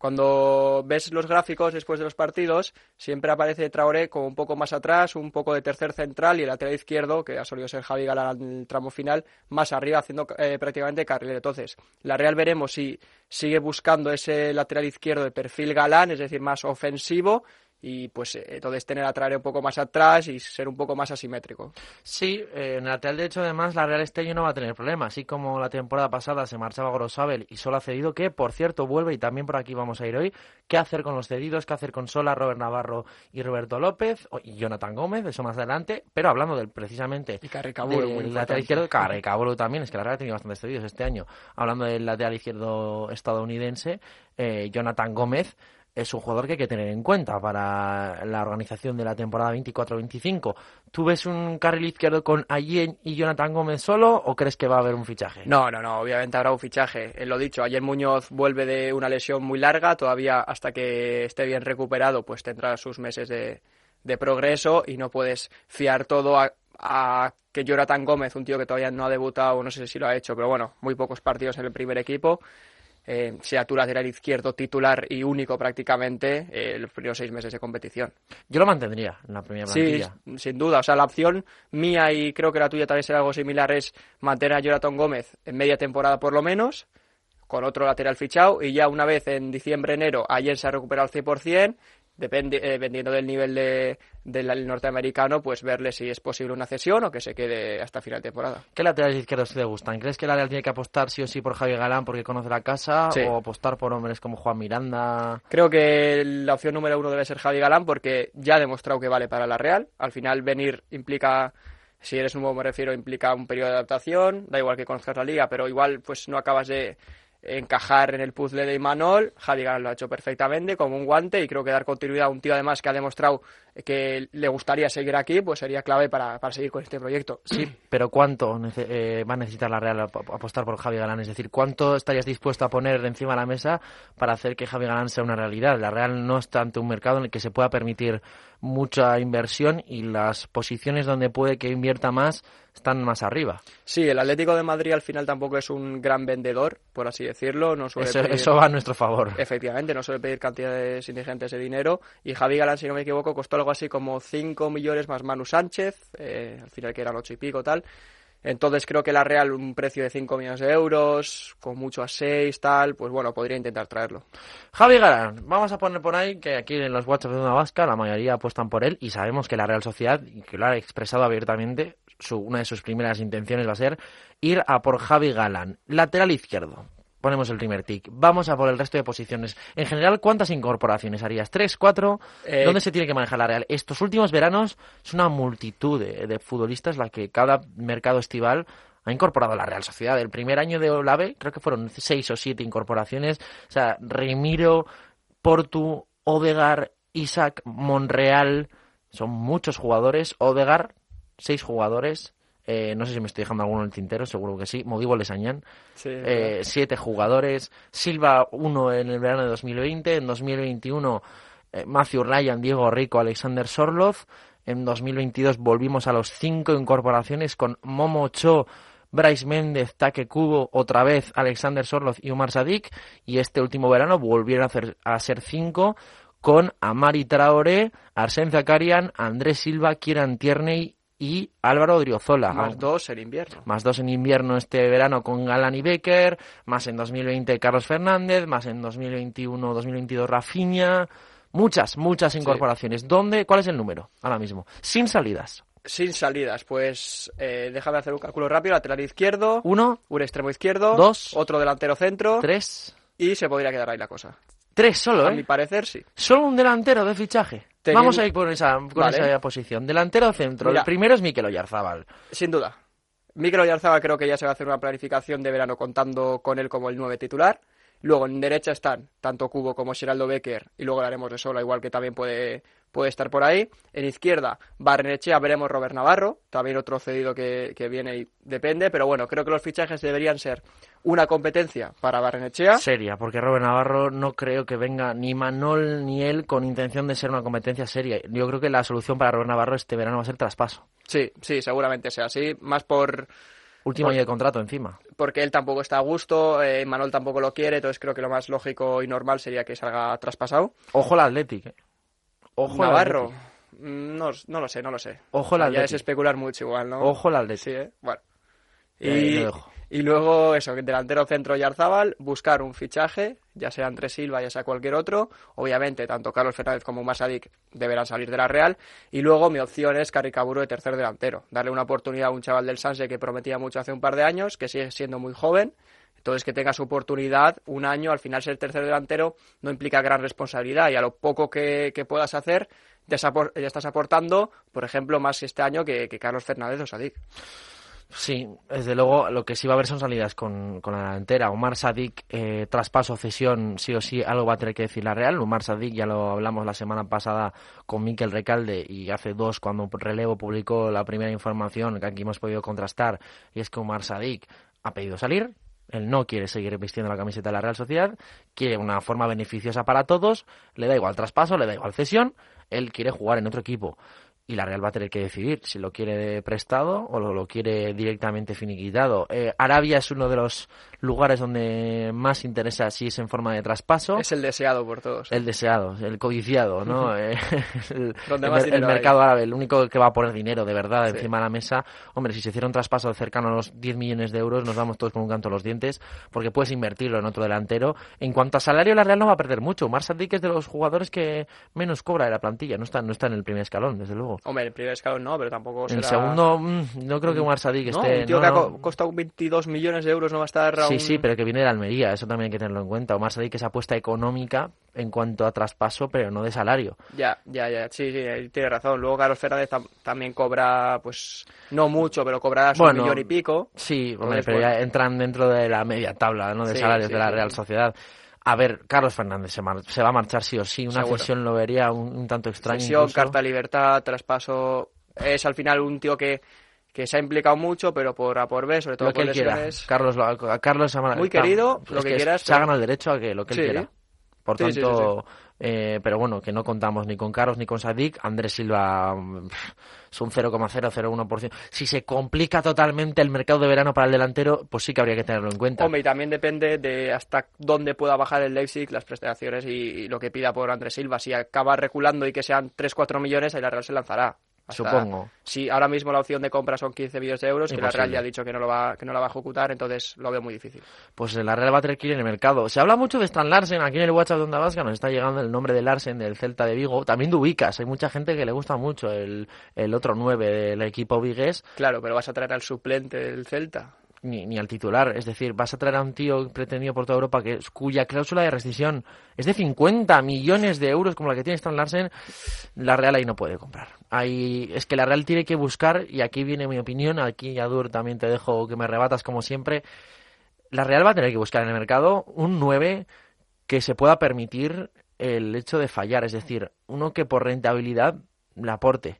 cuando ves los gráficos después de los partidos, siempre aparece Traoré como un poco más atrás, un poco de tercer central, y el lateral izquierdo, que ha solido ser Javi Galán en el tramo final, más arriba, haciendo eh, prácticamente carrilero. Entonces, la Real veremos si sigue buscando ese lateral izquierdo de perfil Galán, es decir, más ofensivo, y pues eh, entonces tener a Traoré un poco más atrás y ser un poco más asimétrico. Sí, eh, en el lateral derecho además la Real este año no va a tener problema, así como la temporada pasada se marchaba Gorosabel y solo ha cedido, que por cierto vuelve, y también por aquí vamos a ir hoy, qué hacer con los cedidos, qué hacer con Sola, Robert Navarro y Roberto López, y Jonathan Gómez, eso más adelante, pero hablando del precisamente y Carricabolo, del lateral izquierdo, Carricabolo también, es que la Real ha tenido bastantes cedidos este año, hablando del lateral izquierdo estadounidense, eh, Jonathan Gómez es un jugador que hay que tener en cuenta para la organización de la temporada veinticuatro veinticinco. ¿Tú ves un carril izquierdo con Allen y Jonathan Gómez solo o crees que va a haber un fichaje? No, no, no, obviamente habrá un fichaje. Eh, lo dicho, Ayer Muñoz vuelve de una lesión muy larga, todavía hasta que esté bien recuperado pues tendrá sus meses de, de progreso, y no puedes fiar todo a, a que Jonathan Gómez, un tío que todavía no ha debutado, no sé si lo ha hecho, pero bueno, muy pocos partidos en el primer equipo, Eh, sea tu lateral izquierdo titular y único prácticamente eh, los primeros seis meses de competición. Yo lo mantendría en la primera plantilla. Sí, sin duda. O sea, la opción mía, y creo que la tuya también será algo similar, es mantener a Jonathan Gómez en media temporada por lo menos, con otro lateral fichado, y ya una vez en diciembre, enero, ayer se ha recuperado al cien por ciento, depende, eh, dependiendo del nivel de, del norteamericano, pues verle si es posible una cesión o que se quede hasta final de temporada. ¿Qué laterales izquierdos te gustan? ¿Crees que la Real tiene que apostar sí o sí por Javi Galán porque conoce la casa, sí, o apostar por hombres como Juan Miranda? Creo que la opción número uno debe ser Javi Galán, porque ya ha demostrado que vale para la Real. Al final venir implica, si eres nuevo me refiero, implica un periodo de adaptación, da igual que conozcas la liga, pero igual pues no acabas de encajar en el puzzle de Imanol. Javi Galán lo ha hecho perfectamente, como un guante, y creo que dar continuidad a un tío además que ha demostrado que le gustaría seguir aquí, pues sería clave para, para seguir con este proyecto. Sí, pero ¿cuánto nece- eh, va a necesitar la Real ap- apostar por Javi Galán? Es decir, ¿cuánto estarías dispuesto a poner de encima de la mesa para hacer que Javi Galán sea una realidad? La Real no está ante un mercado en el que se pueda permitir mucha inversión, y las posiciones donde puede que invierta más están más arriba. Sí, el Atlético de Madrid al final tampoco es un gran vendedor, por así decirlo. No suele Eso, pedir... eso va a nuestro favor. Efectivamente, no suele pedir cantidades indigentes de dinero, y Javi Galán, si no me equivoco, costó algo así como cinco millones más Manu Sánchez, eh, al final que eran ocho y pico tal. Entonces creo que la Real, un precio de cinco millones de euros, con mucho a seis, tal, pues bueno, podría intentar traerlo. Javi Galán, vamos a poner por ahí que aquí en los WhatsApp de Onda Vasca la mayoría apuestan por él y sabemos que la Real Sociedad, y que lo ha expresado abiertamente, su, una de sus primeras intenciones va a ser ir a por Javi Galán. Lateral izquierdo. Ponemos el primer tic. Vamos a por el resto de posiciones. En general, ¿cuántas incorporaciones harías? ¿Tres, cuatro? Eh... ¿Dónde se tiene que manejar la Real? Estos últimos veranos es una multitud de, de futbolistas la que cada mercado estival ha incorporado a la Real Sociedad. El primer año de Olave creo que fueron seis o siete incorporaciones. O sea, Remiro, Portu, Odegaard, Isaac, Monreal. Son muchos jugadores. Odegaard, seis jugadores. Eh, no sé si me estoy dejando alguno en el tintero, seguro que sí. Modibo Lesañán, sí, eh, siete jugadores. Silva, uno en el verano de dos mil veinte. En dos mil veintiuno, eh, Matthew Ryan, Diego Rico, Alexander Sorloth. En dos mil veintidós volvimos a los cinco incorporaciones con Momo Cho, Brais Méndez, Take Kubo, otra vez Alexander Sorloth y Umar Sadik. Y este último verano volvieron a, hacer, a ser cinco con Amari Traoré, Arsène Zakarian, Andrés Silva, Kieran Tierney y Álvaro Odriozola. Más dos en invierno. Más dos en invierno este verano con Galán y Becker, más en dos mil veinte Carlos Fernández, más en dos mil veintiuno dos mil veintidós Rafinha. Muchas, muchas incorporaciones. Sí. ¿Dónde? ¿Cuál es el número ahora mismo? Sin salidas. Sin salidas, pues eh, déjame hacer un cálculo rápido. Lateral izquierdo. Uno. Un extremo izquierdo. Dos. Otro delantero centro. Tres. Y se podría quedar ahí la cosa. Tres solo, ¿eh? A mi parecer, sí. Solo un delantero de fichaje. Teniendo... Vamos a ir por esa, con vale. esa posición. Delantero centro. Mira, el primero es Mikel Oyarzábal. Sin duda. Mikel Oyarzábal creo que ya se va a hacer una planificación de verano contando con él como el nueve titular. Luego en derecha están tanto Kubo como Geraldo Becker y luego le haremos de sola, igual que también puede, puede estar por ahí. En izquierda, Barrenechea, veremos Robert Navarro, también otro cedido que, que viene y depende, pero bueno, creo que los fichajes deberían ser una competencia para Barrenechea. Seria, porque Robert Navarro no creo que venga ni Manol ni él con intención de ser una competencia seria. Yo creo que la solución para Robert Navarro este verano va a ser traspaso. Sí, sí, seguramente sea así, más por... Último año de contrato encima. Porque él tampoco está a gusto, eh, Manol tampoco lo quiere, entonces creo que lo más lógico y normal sería que salga traspasado. Ojo al Athletic, eh. Ojo Navarro, no, no lo sé, no lo sé. Ojo al Athletic. Ya es especular mucho igual, ¿no? Ojo al Athletic. Sí, ¿eh? Bueno. Y, y, y luego eso, delantero centro Oyarzábal, buscar un fichaje, ya sea Andrés Silva, ya sea cualquier otro. Obviamente, tanto Carlos Fernández como Umar Sadik deberán salir de la Real. Y luego mi opción es Carricaburu de tercer delantero. Darle una oportunidad a un chaval del Sanse que prometía mucho hace un par de años, que sigue siendo muy joven. Entonces, que tenga su oportunidad un año, al final ser tercer delantero no implica gran responsabilidad. Y a lo poco que, que puedas hacer, ya, ya estás aportando, por ejemplo, más este año que, que Carlos Fernández o Sadik. Sí, desde luego lo que sí va a haber son salidas con, con la delantera. Umar Sadik, eh, traspaso, cesión, sí o sí, algo va a tener que decir la Real. Umar Sadik ya lo hablamos la semana pasada con Mikel Recalde y hace dos cuando Relevo publicó la primera información que aquí hemos podido contrastar, y es que Umar Sadik ha pedido salir. Él no quiere seguir vistiendo la camiseta de la Real Sociedad, quiere una forma beneficiosa para todos, le da igual traspaso, le da igual cesión, él quiere jugar en otro equipo. Y la Real va a tener que decidir si lo quiere de prestado o lo, lo quiere directamente finiquitado. Eh, Arabia es uno de los lugares donde más interesa si es en forma de traspaso. Es el deseado por todos. El deseado, el codiciado, ¿no? eh, el, ¿Dónde más el, el mercado hay? árabe, el único que va a poner dinero de verdad sí. encima de la mesa. Hombre, si se hiciera un traspaso cercano a los diez millones de euros, nos damos todos con un canto a los dientes, porque puedes invertirlo en otro delantero. En cuanto a salario, la Real no va a perder mucho. Umar Sadik es de los jugadores que menos cobra de la plantilla. No está, no está en el primer escalón, desde luego. Hombre, el primer escalón no, pero tampoco será... El segundo, mmm, no creo que Umar Sadik ¿No? esté... Un tío no, que no. ha costado veintidós millones de euros no va a estar... Sí, un... sí, pero que viene de Almería, eso también hay que tenerlo en cuenta. Umar Sadik es apuesta económica en cuanto a traspaso, pero no de salario. Ya, ya, ya, sí, sí, tiene razón. Luego Carlos Fernández tam- también cobra, pues, no mucho, pero cobrará su bueno, millón y pico. Sí, hombre, pero bueno. ya entran dentro de la media tabla, ¿no? De sí, salarios sí, de la sí. Real Sociedad. A ver, Carlos Fernández se, mar- se va a marchar sí o sí. Una Seguro. cesión lo vería un, un tanto extraño. Cesión, incluso. carta de libertad, traspaso... Es al final un tío que, que se ha implicado mucho, pero por A por B, sobre todo lo que por él quiera. lesiones. Carlos, lo- a Carlos se ha Muy querido, es lo que, que quieras. Se ha ganado el derecho a que lo que él sí. quiera. Por sí, tanto, sí, sí, sí. Eh, pero bueno, que no contamos ni con Carlos ni con Sadik. Andrés Silva pff, es un cero coma cero cero uno por ciento. Si se complica totalmente el mercado de verano para el delantero, pues sí que habría que tenerlo en cuenta. Hombre, y también depende de hasta dónde pueda bajar el Leipzig, las prestaciones y, y lo que pida por Andrés Silva. Si acaba reculando y que sean tres cuatro millones, ahí la Real se lanzará Hasta, supongo. Sí, ahora mismo la opción de compra son quince millones de euros, Imposible. que la Real ya ha dicho que no, lo va, que no la va a ejecutar, entonces lo veo muy difícil. Pues la Real va a tener que ir en el mercado. Se habla mucho de Stan Larsen, aquí en el WhatsApp de Onda Vasca nos está llegando el nombre de Larsen del Celta de Vigo, también de Ubicas, hay mucha gente que le gusta mucho el, el otro nueve del equipo vigués. Claro, pero vas a traer al suplente del Celta. Ni, ni al titular, es decir, vas a traer a un tío pretendido por toda Europa que cuya cláusula de rescisión es de cincuenta millones de euros como la que tiene Stan Larsen. La Real ahí no puede comprar. Ahí es que la Real tiene que buscar, y aquí viene mi opinión, aquí Adur también te dejo que me rebatas como siempre, la Real va a tener que buscar en el mercado un nueve que se pueda permitir el hecho de fallar, es decir, uno que por rentabilidad le aporte.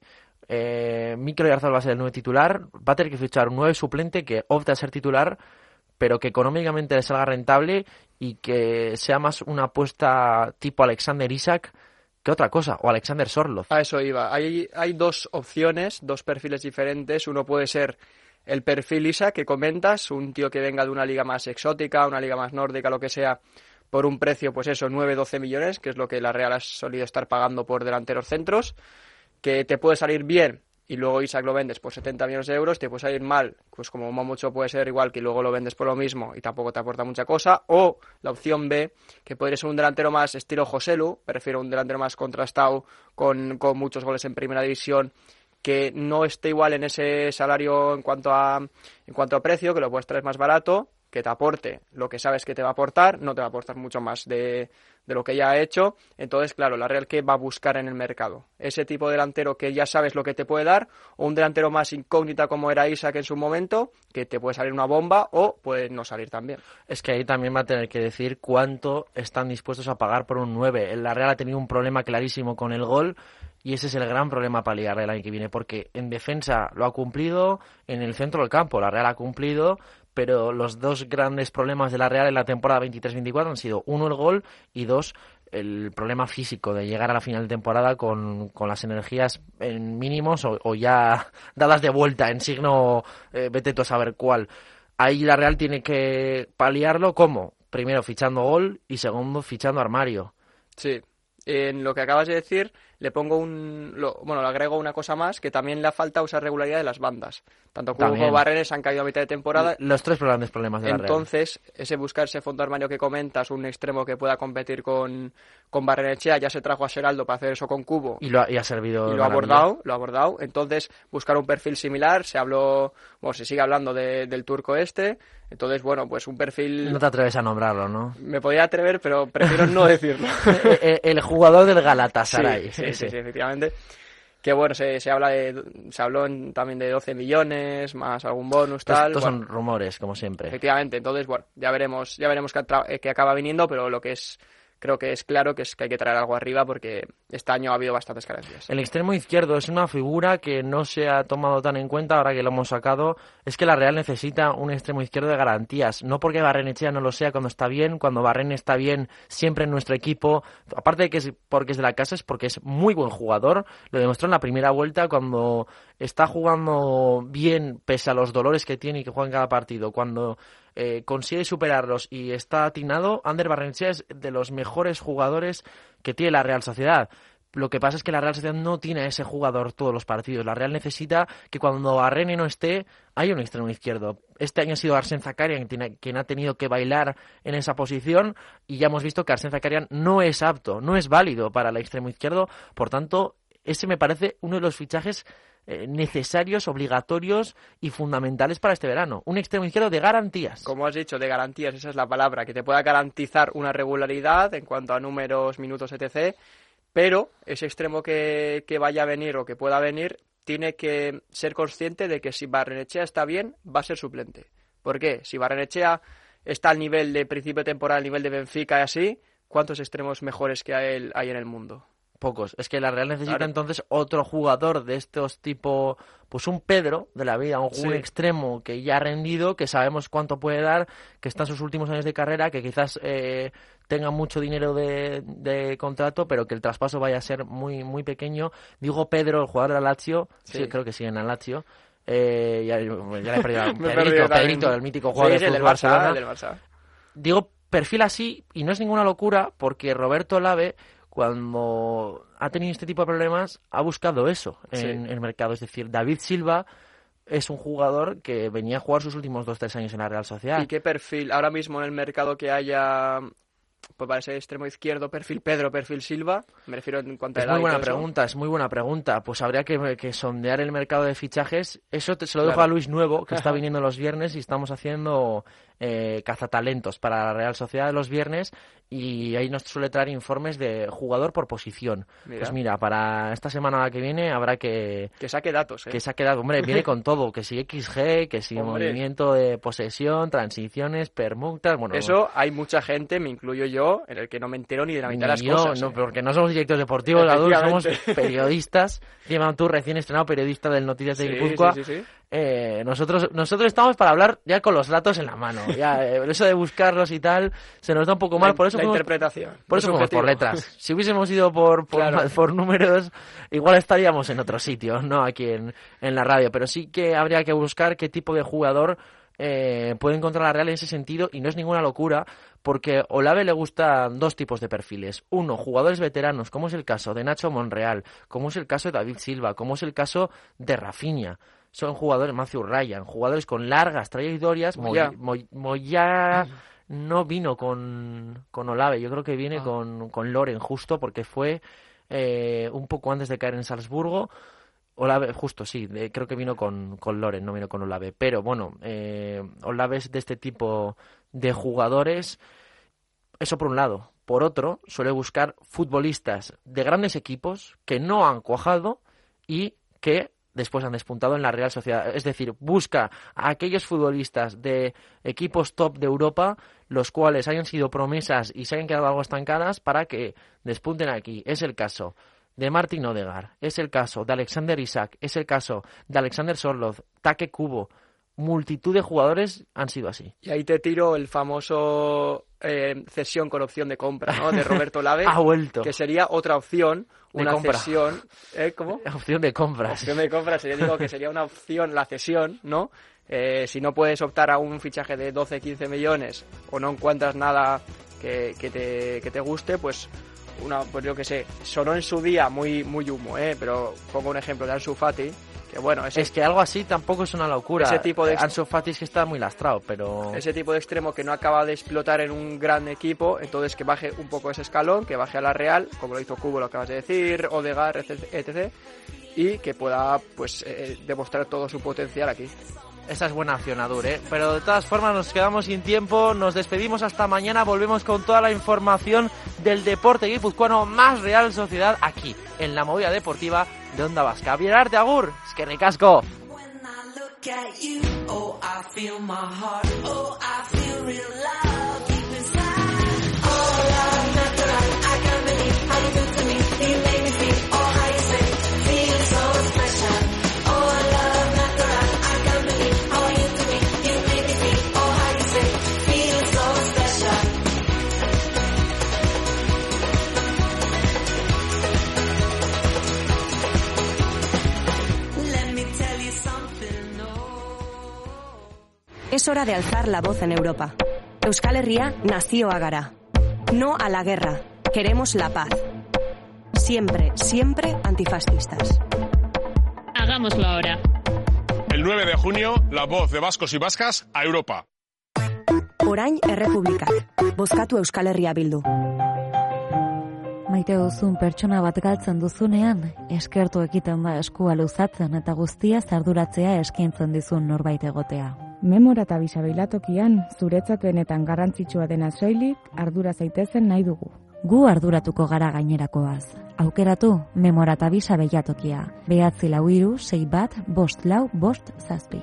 Eh, Mikel Oyarzabal va a ser el nueve titular, va a tener que fichar un nueve suplente que opte a ser titular, pero que económicamente le salga rentable y que sea más una apuesta tipo Alexander Isak que otra cosa, o Alexander Sorloth. A eso iba. Hay, hay dos opciones, dos perfiles diferentes. Uno puede ser el perfil Isak que comentas, un tío que venga de una liga más exótica, una liga más nórdica, lo que sea, por un precio, pues eso, nueve doce millones, que es lo que la Real ha solido estar pagando por delanteros centros, que te puede salir bien y luego Isak lo vendes por setenta millones de euros, te puede salir mal, pues como mucho puede ser igual que luego lo vendes por lo mismo y tampoco te aporta mucha cosa. O la opción B, que podría ser un delantero más estilo Joselu, prefiero un delantero más contrastado con, con muchos goles en primera división, que no esté igual en ese salario en cuanto a en cuanto a precio, que lo puedes traer más barato, que te aporte lo que sabes que te va a aportar, no te va a aportar mucho más de, de lo que ya ha hecho. Entonces, claro, la Real, ¿qué va a buscar en el mercado? Ese tipo de delantero que ya sabes lo que te puede dar, o un delantero más incógnita como era Isak en su momento, que te puede salir una bomba o puede no salir tan bien. Es que ahí también va a tener que decir cuánto están dispuestos a pagar por un nueve. La Real ha tenido un problema clarísimo con el gol, y ese es el gran problema para ligar el año que viene, porque en defensa lo ha cumplido, en el centro del campo la Real ha cumplido, pero los dos grandes problemas de la Real en la temporada veintitrés veinticuatro han sido, uno, el gol, y dos, el problema físico de llegar a la final de temporada con, con las energías en mínimos o, o ya dadas de vuelta en signo, eh, vete tú a saber cuál. Ahí la Real tiene que paliarlo, ¿cómo? Primero fichando gol y segundo fichando armario. Sí, en lo que acabas de decir le pongo un, lo, bueno, le agrego una cosa más, que también le falta usar regularidad de las bandas. Tanto Cubo como Barrenes han caído a mitad de temporada. Los tres grandes problemas de la Real. Entonces, ese buscar ese fondo armario que comentas, un extremo que pueda competir con, con Barrenechea, ya se trajo a Seraldo para hacer eso con Cubo. Y lo ha, y ha servido. Y lo ha abordado, lo ha abordado. Entonces, buscar un perfil similar, se habló, bueno, se sigue hablando de, del turco este. Entonces, bueno, pues un perfil... No te atreves a nombrarlo, ¿no? Me podría atrever, pero prefiero no decirlo. el, el jugador del Galatasaray. Sí, sí, sí, sí, efectivamente. Que bueno, se, se habla de, se habló en, también de doce millones, más algún bonus, tal. Estos bueno, son rumores, como siempre. Efectivamente, entonces, bueno, ya veremos, ya veremos qué, qué acaba viniendo, pero lo que es... Creo que es claro que es que hay que traer algo arriba porque este año ha habido bastantes carencias. El extremo izquierdo es una figura que no se ha tomado tan en cuenta ahora que lo hemos sacado. Es que la Real necesita un extremo izquierdo de garantías. No porque Barrenechea no lo sea cuando está bien, cuando Barren está bien siempre en nuestro equipo. Aparte de que es porque es de la casa, es porque es muy buen jugador. Lo demostró en la primera vuelta cuando está jugando bien pese a los dolores que tiene y que juega en cada partido. Cuando... Eh, consigue superarlos y está atinado, Ander Barrenechea es de los mejores jugadores que tiene la Real Sociedad. Lo que pasa es que la Real Sociedad no tiene a ese jugador todos los partidos. La Real necesita que cuando Barrene no esté, haya un extremo izquierdo. Este año ha sido Arsène Zakarian quien, quien ha tenido que bailar en esa posición y ya hemos visto que Arsène Zakarian no es apto, no es válido para el extremo izquierdo. Por tanto, ese me parece uno de los fichajes Eh, necesarios, obligatorios y fundamentales para este verano. Un extremo izquierdo de garantías. Como has dicho, de garantías, esa es la palabra, que te pueda garantizar una regularidad en cuanto a números, minutos, etcétera. Pero ese extremo que, que vaya a venir o que pueda venir tiene que ser consciente de que si Barrenechea está bien, va a ser suplente. ¿Por qué? Si Barrenechea está al nivel de principio de temporada, al nivel de Benfica y así, ¿cuántos extremos mejores que a él hay en el mundo? Pocos. Es que la Real necesita claro. entonces otro jugador de estos tipo, pues un Pedro de la vida, un, sí. un extremo que ya ha rendido, que sabemos cuánto puede dar, que está en sus últimos años de carrera, que quizás eh, tenga mucho dinero de, de contrato, pero que el traspaso vaya a ser muy muy pequeño. Digo Pedro, el jugador de la Lazio, sí. sí, creo que sigue en la Lazio. Eh, ya, ya le he perdido. Pedrito, Pedrito, el mítico jugador sí, de sí, fútbol Barcelona. Del Barça. Digo perfil así, y no es ninguna locura, porque Roberto Lave, cuando ha tenido este tipo de problemas, ha buscado eso en Sí. el mercado. Es decir, David Silva es un jugador que venía a jugar sus últimos dos o tres años en la Real Sociedad. ¿Y qué perfil? Ahora mismo en el mercado que haya, pues para ese extremo izquierdo, perfil Pedro, perfil Silva, me refiero en cuanto a Es edad muy y buena todo eso. pregunta, es muy buena pregunta. Pues habría que, que sondear el mercado de fichajes. Eso te, se lo dejo Claro. a Luis Nuevo, que está viniendo los viernes y estamos haciendo eh, cazatalentos para la Real Sociedad los viernes, y ahí nos suele traer informes de jugador por posición. Mira. Pues mira, para esta semana que viene habrá que... Que saque datos, ¿eh? Que saque datos. Hombre, viene con todo, que si equis ge, que si Hombre. movimiento de posesión, transiciones, permutas, bueno... Eso hay mucha gente, me incluyo yo, en el que no me entero ni de la mitad de las Ni yo, cosas. no, ¿eh? porque no somos directores deportivos, Adur, somos Efectivamente. periodistas. Encima tú, recién estrenado periodista del Noticias de Sí, Guipúzcoa. sí, sí, sí. Eh, nosotros nosotros estamos para hablar ya con los datos en la mano. Ya, eh, eso de buscarlos y tal se nos da un poco mal. La- Por eso la fuimos- interpretación, Por lo eso fuimos por subjetivo. letras. Si hubiésemos ido por, por, Claro. por números, igual estaríamos en otro sitio, no aquí en, en la radio. Pero sí que habría que buscar qué tipo de jugador eh, puede encontrar la Real en ese sentido, y no es ninguna locura, porque a Olave le gustan dos tipos de perfiles. Uno, jugadores veteranos, como es el caso de Nacho Monreal, como es el caso de David Silva, como es el caso de Rafinha. Son jugadores, Matthew Ryan, jugadores con largas trayectorias. Moyá. Moy- Moy- Moyá no vino con, con Olave, yo creo que viene Ah. con, con Loren justo, porque fue eh, un poco antes de caer en Salzburgo. Olave, justo, sí, de- creo que vino con, con Loren, no vino con Olave. Pero bueno, eh, Olave es de este tipo de jugadores. Eso por un lado. Por otro, suele buscar futbolistas de grandes equipos que no han cuajado y que después han despuntado en la Real Sociedad. Es decir, busca a aquellos futbolistas de equipos top de Europa, los cuales hayan sido promesas y se hayan quedado algo estancadas, para que despunten aquí. Es el caso de Martin Odegaard, es el caso de Alexander Isak, es el caso de Alexander Sorloth, Take Kubo. Multitud de jugadores han sido así. Y ahí te tiro el famoso eh, cesión con opción de compra, ¿no? De Roberto Olave. Ha vuelto. Que sería otra opción, De una compra. cesión. ¿eh? ¿Cómo? Opción de compras. Opción de compra, sería, digo que sería una opción, la cesión, ¿no? Eh, si no puedes optar a un fichaje de doce, quince millones o no encuentras nada que, que, te, que te guste, pues una, pues yo que sé, sonó en su día muy, muy humo, ¿eh? Pero pongo un ejemplo de Ansu Fati, que bueno, ese, Es que algo así tampoco es una locura. Ese tipo de- Ansu Fati es que está muy lastrado, pero... ese tipo de extremo que no acaba de explotar en un gran equipo, entonces que baje un poco ese escalón, que baje a la Real, como lo hizo Kubo, lo acabas de decir, Odegaard, etcétera, y que pueda pues eh, demostrar todo su potencial aquí. Esa es buena opción, Adur, ¿eh? Pero de todas formas nos quedamos sin tiempo, nos despedimos hasta mañana, volvemos con toda la información del deporte guipuzcoano más Real Sociedad aquí, en la movida deportiva de Onda Vasca. Bierarte, Agur, es que ricasco. Look at you, oh, I feel my heart, oh, I feel real love deep inside. Oh, love, natural, I can't believe how you do to me. You make me feel, oh, how you say, feel so special. Oh, love, natural, I can't believe how you do me. You make me feel, oh, how you say, feel so special. Let me tell you something, no. Es hora de alzar la voz en Europa. Euskal Herria nazioa gara. No a la guerra. Queremos la paz. Siempre, siempre antifascistas. Hagámoslo ahora. El nueve de junio, la voz de vascos y vascas a Europa. Orain Errepublikak. Bozkatu Euskal Herria Bildu. Maite duzun pertsona bat galtzen duzunean, eskertu ekiten da eskua luzatzen eta guztia arduratzea eskaintzen dizun norbait egotea. Memora eta bisabeilatokian, zuretzat benetan garrantzitsua dena soilik, ardura zaitezen nahi dugu. Gu arduratuko gara gainerakoaz. Aukeratu Memora eta bisabeilatokia. Behatzi lau hiru, sei bat, bost lau, bost zazpi.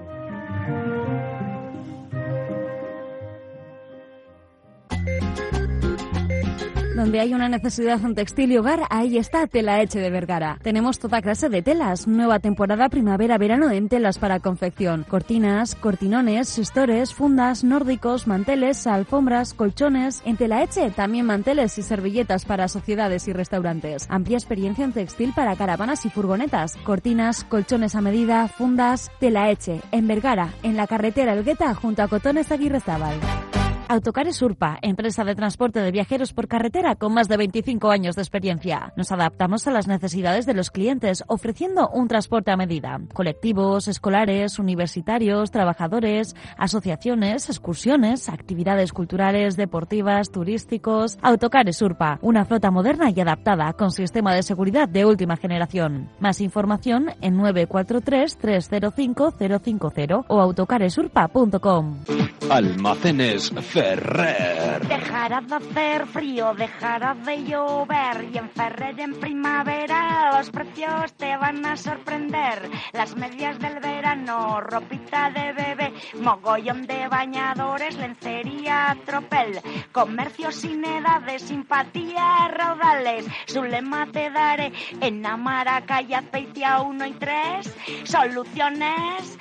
Donde hay una necesidad en textil y hogar, ahí está Telaheche de Vergara. Tenemos toda clase de telas. Nueva temporada primavera-verano en telas para confección. Cortinas, cortinones, estores, fundas, nórdicos, manteles, alfombras, colchones. En Telaheche también manteles y servilletas para sociedades y restaurantes. Amplia experiencia en textil para caravanas y furgonetas. Cortinas, colchones a medida, fundas. Telaheche, en Vergara, en la carretera Elgueta junto a Cotones Aguirrezabal. Autocares Urpa, empresa de transporte de viajeros por carretera con más de veinticinco años de experiencia. Nos adaptamos a las necesidades de los clientes, ofreciendo un transporte a medida. Colectivos, escolares, universitarios, trabajadores, asociaciones, excursiones, actividades culturales, deportivas, turísticos. Autocares Urpa, una flota moderna y adaptada con sistema de seguridad de última generación. Más información en nueve cuatro tres, tres cero cinco, cero cinco cero o autocaresurpa punto com. Almacenes Ferrer. Dejará de hacer frío, dejará de llover y en Ferrer en primavera los precios te van a sorprender. Las medias del verano, ropita de bebé, mogollón de bañadores, lencería, tropel, comercio sin edades, simpatía, raudales. Su lema te daré en Amaraca y Azpeitia uno y tres, Soluciones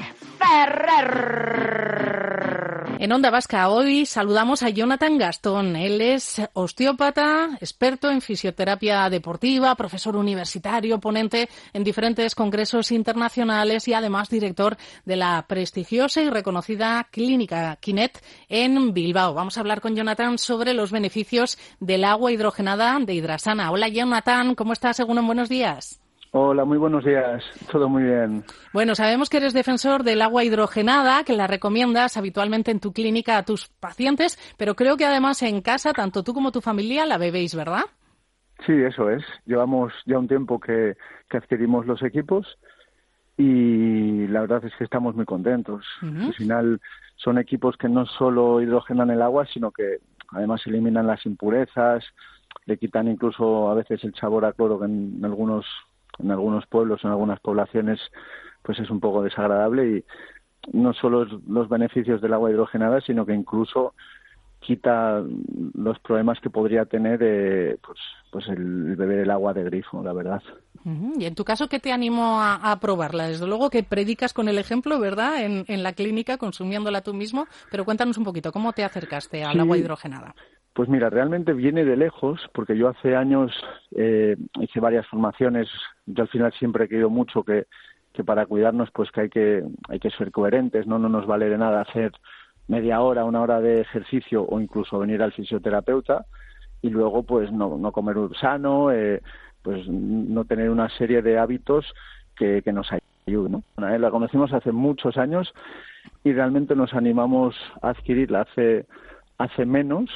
Ferrer. En Onda Vasca hoy saludamos a Jonathan Gastón. Él es osteópata, experto en fisioterapia deportiva, profesor universitario, ponente en diferentes congresos internacionales y además director de la prestigiosa y reconocida clínica Kinet en Bilbao. Vamos a hablar con Jonathan sobre los beneficios del agua hidrogenada de Hidrasana. Hola Jonathan, ¿cómo estás? Según buenos días. Hola, muy buenos días. Todo muy bien. Bueno, sabemos que eres defensor del agua hidrogenada, que la recomiendas habitualmente en tu clínica a tus pacientes, pero creo que además en casa, tanto tú como tu familia, la bebéis, ¿verdad? Sí, eso es. Llevamos ya un tiempo que, que adquirimos los equipos y la verdad es que estamos muy contentos. Uh-huh. Al final son equipos que no solo hidrogenan el agua, sino que además eliminan las impurezas, le quitan incluso a veces el sabor a cloro que en, en algunos en algunos pueblos, en algunas poblaciones, pues es un poco desagradable y no solo los beneficios del agua hidrogenada, sino que incluso quita los problemas que podría tener eh, pues, pues el beber el agua de grifo, la verdad. Uh-huh. Y en tu caso, ¿qué te animó a, a probarla? Desde luego que predicas con el ejemplo, ¿verdad?, en, en la clínica, consumiéndola tú mismo, pero cuéntanos un poquito, ¿cómo te acercaste al sí. agua hidrogenada? Pues mira, realmente viene de lejos, porque yo hace años eh, hice varias formaciones. Yo al final siempre he creído mucho que, que para cuidarnos pues que hay que hay que ser coherentes, no no nos vale de nada hacer media hora, una hora de ejercicio o incluso venir al fisioterapeuta y luego pues no no comer sano, eh, pues no tener una serie de hábitos que, que nos ayuden, ¿no? La conocimos hace muchos años y realmente nos animamos a adquirirla hace hace menos,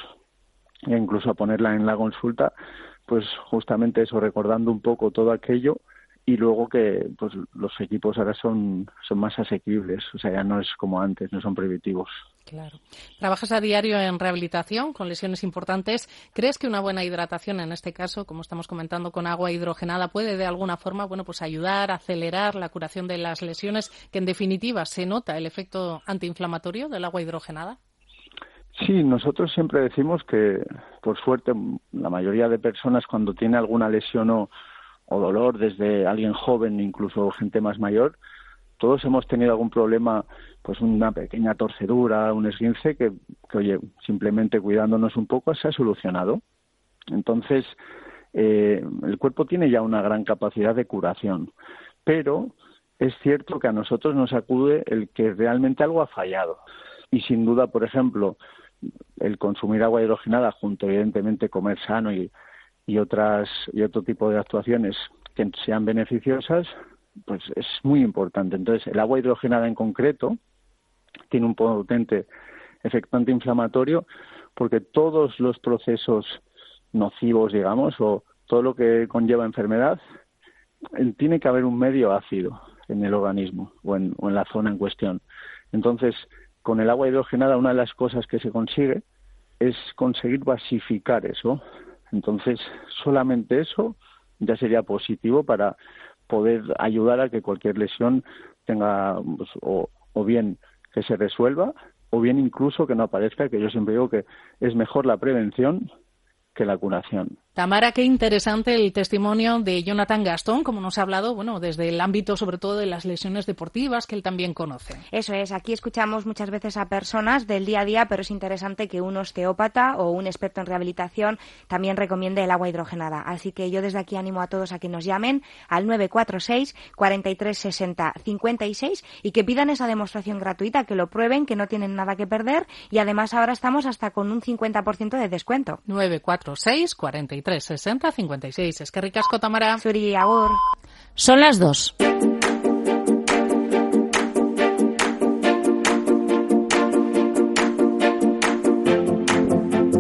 e incluso a ponerla en la consulta, pues justamente eso, recordando un poco todo aquello y luego que pues los equipos ahora son, son más asequibles, o sea, ya no es como antes, no son prohibitivos. Claro. Trabajas a diario en rehabilitación con lesiones importantes. ¿Crees que una buena hidratación, en este caso, como estamos comentando, con agua hidrogenada, puede de alguna forma, bueno, pues ayudar a acelerar la curación de las lesiones, que en definitiva se nota el efecto antiinflamatorio del agua hidrogenada? Sí, nosotros siempre decimos que, por suerte, la mayoría de personas cuando tiene alguna lesión o, o dolor, desde alguien joven, incluso gente más mayor, todos hemos tenido algún problema, pues una pequeña torcedura, un esguince, que, que oye, simplemente cuidándonos un poco se ha solucionado. Entonces, eh, el cuerpo tiene ya una gran capacidad de curación, pero es cierto que a nosotros nos acude el que realmente algo ha fallado. Y sin duda, por ejemplo, el consumir agua hidrogenada junto, evidentemente, comer sano y, y otras y otro tipo de actuaciones que sean beneficiosas, pues es muy importante. Entonces, el agua hidrogenada en concreto tiene un potente efecto antiinflamatorio porque todos los procesos nocivos, digamos, o todo lo que conlleva enfermedad, tiene que haber un medio ácido en el organismo o en, o en la zona en cuestión. Entonces, con el agua hidrogenada una de las cosas que se consigue es conseguir basificar eso. Entonces, solamente eso ya sería positivo para poder ayudar a que cualquier lesión tenga, pues, o, o bien que se resuelva, o bien incluso que no aparezca, que yo siempre digo que es mejor la prevención que la curación. Tamara, qué interesante el testimonio de Jonathan Gastón, como nos ha hablado, bueno, desde el ámbito sobre todo de las lesiones deportivas que él también conoce. Eso es, aquí escuchamos muchas veces a personas del día a día, pero es interesante que un osteópata o un experto en rehabilitación también recomiende el agua hidrogenada. Así que yo desde aquí animo a todos a que nos llamen al nueve cuatro seis, cuarenta y tres sesenta, cincuenta y seis y que pidan esa demostración gratuita, que lo prueben, que no tienen nada que perder y además ahora estamos hasta con un cincuenta por ciento de descuento. nueve cuatro seis, cuarenta y tres sesenta, cincuenta y seis. Es que ricasco, Tamara. Suri, agur. Son las dos.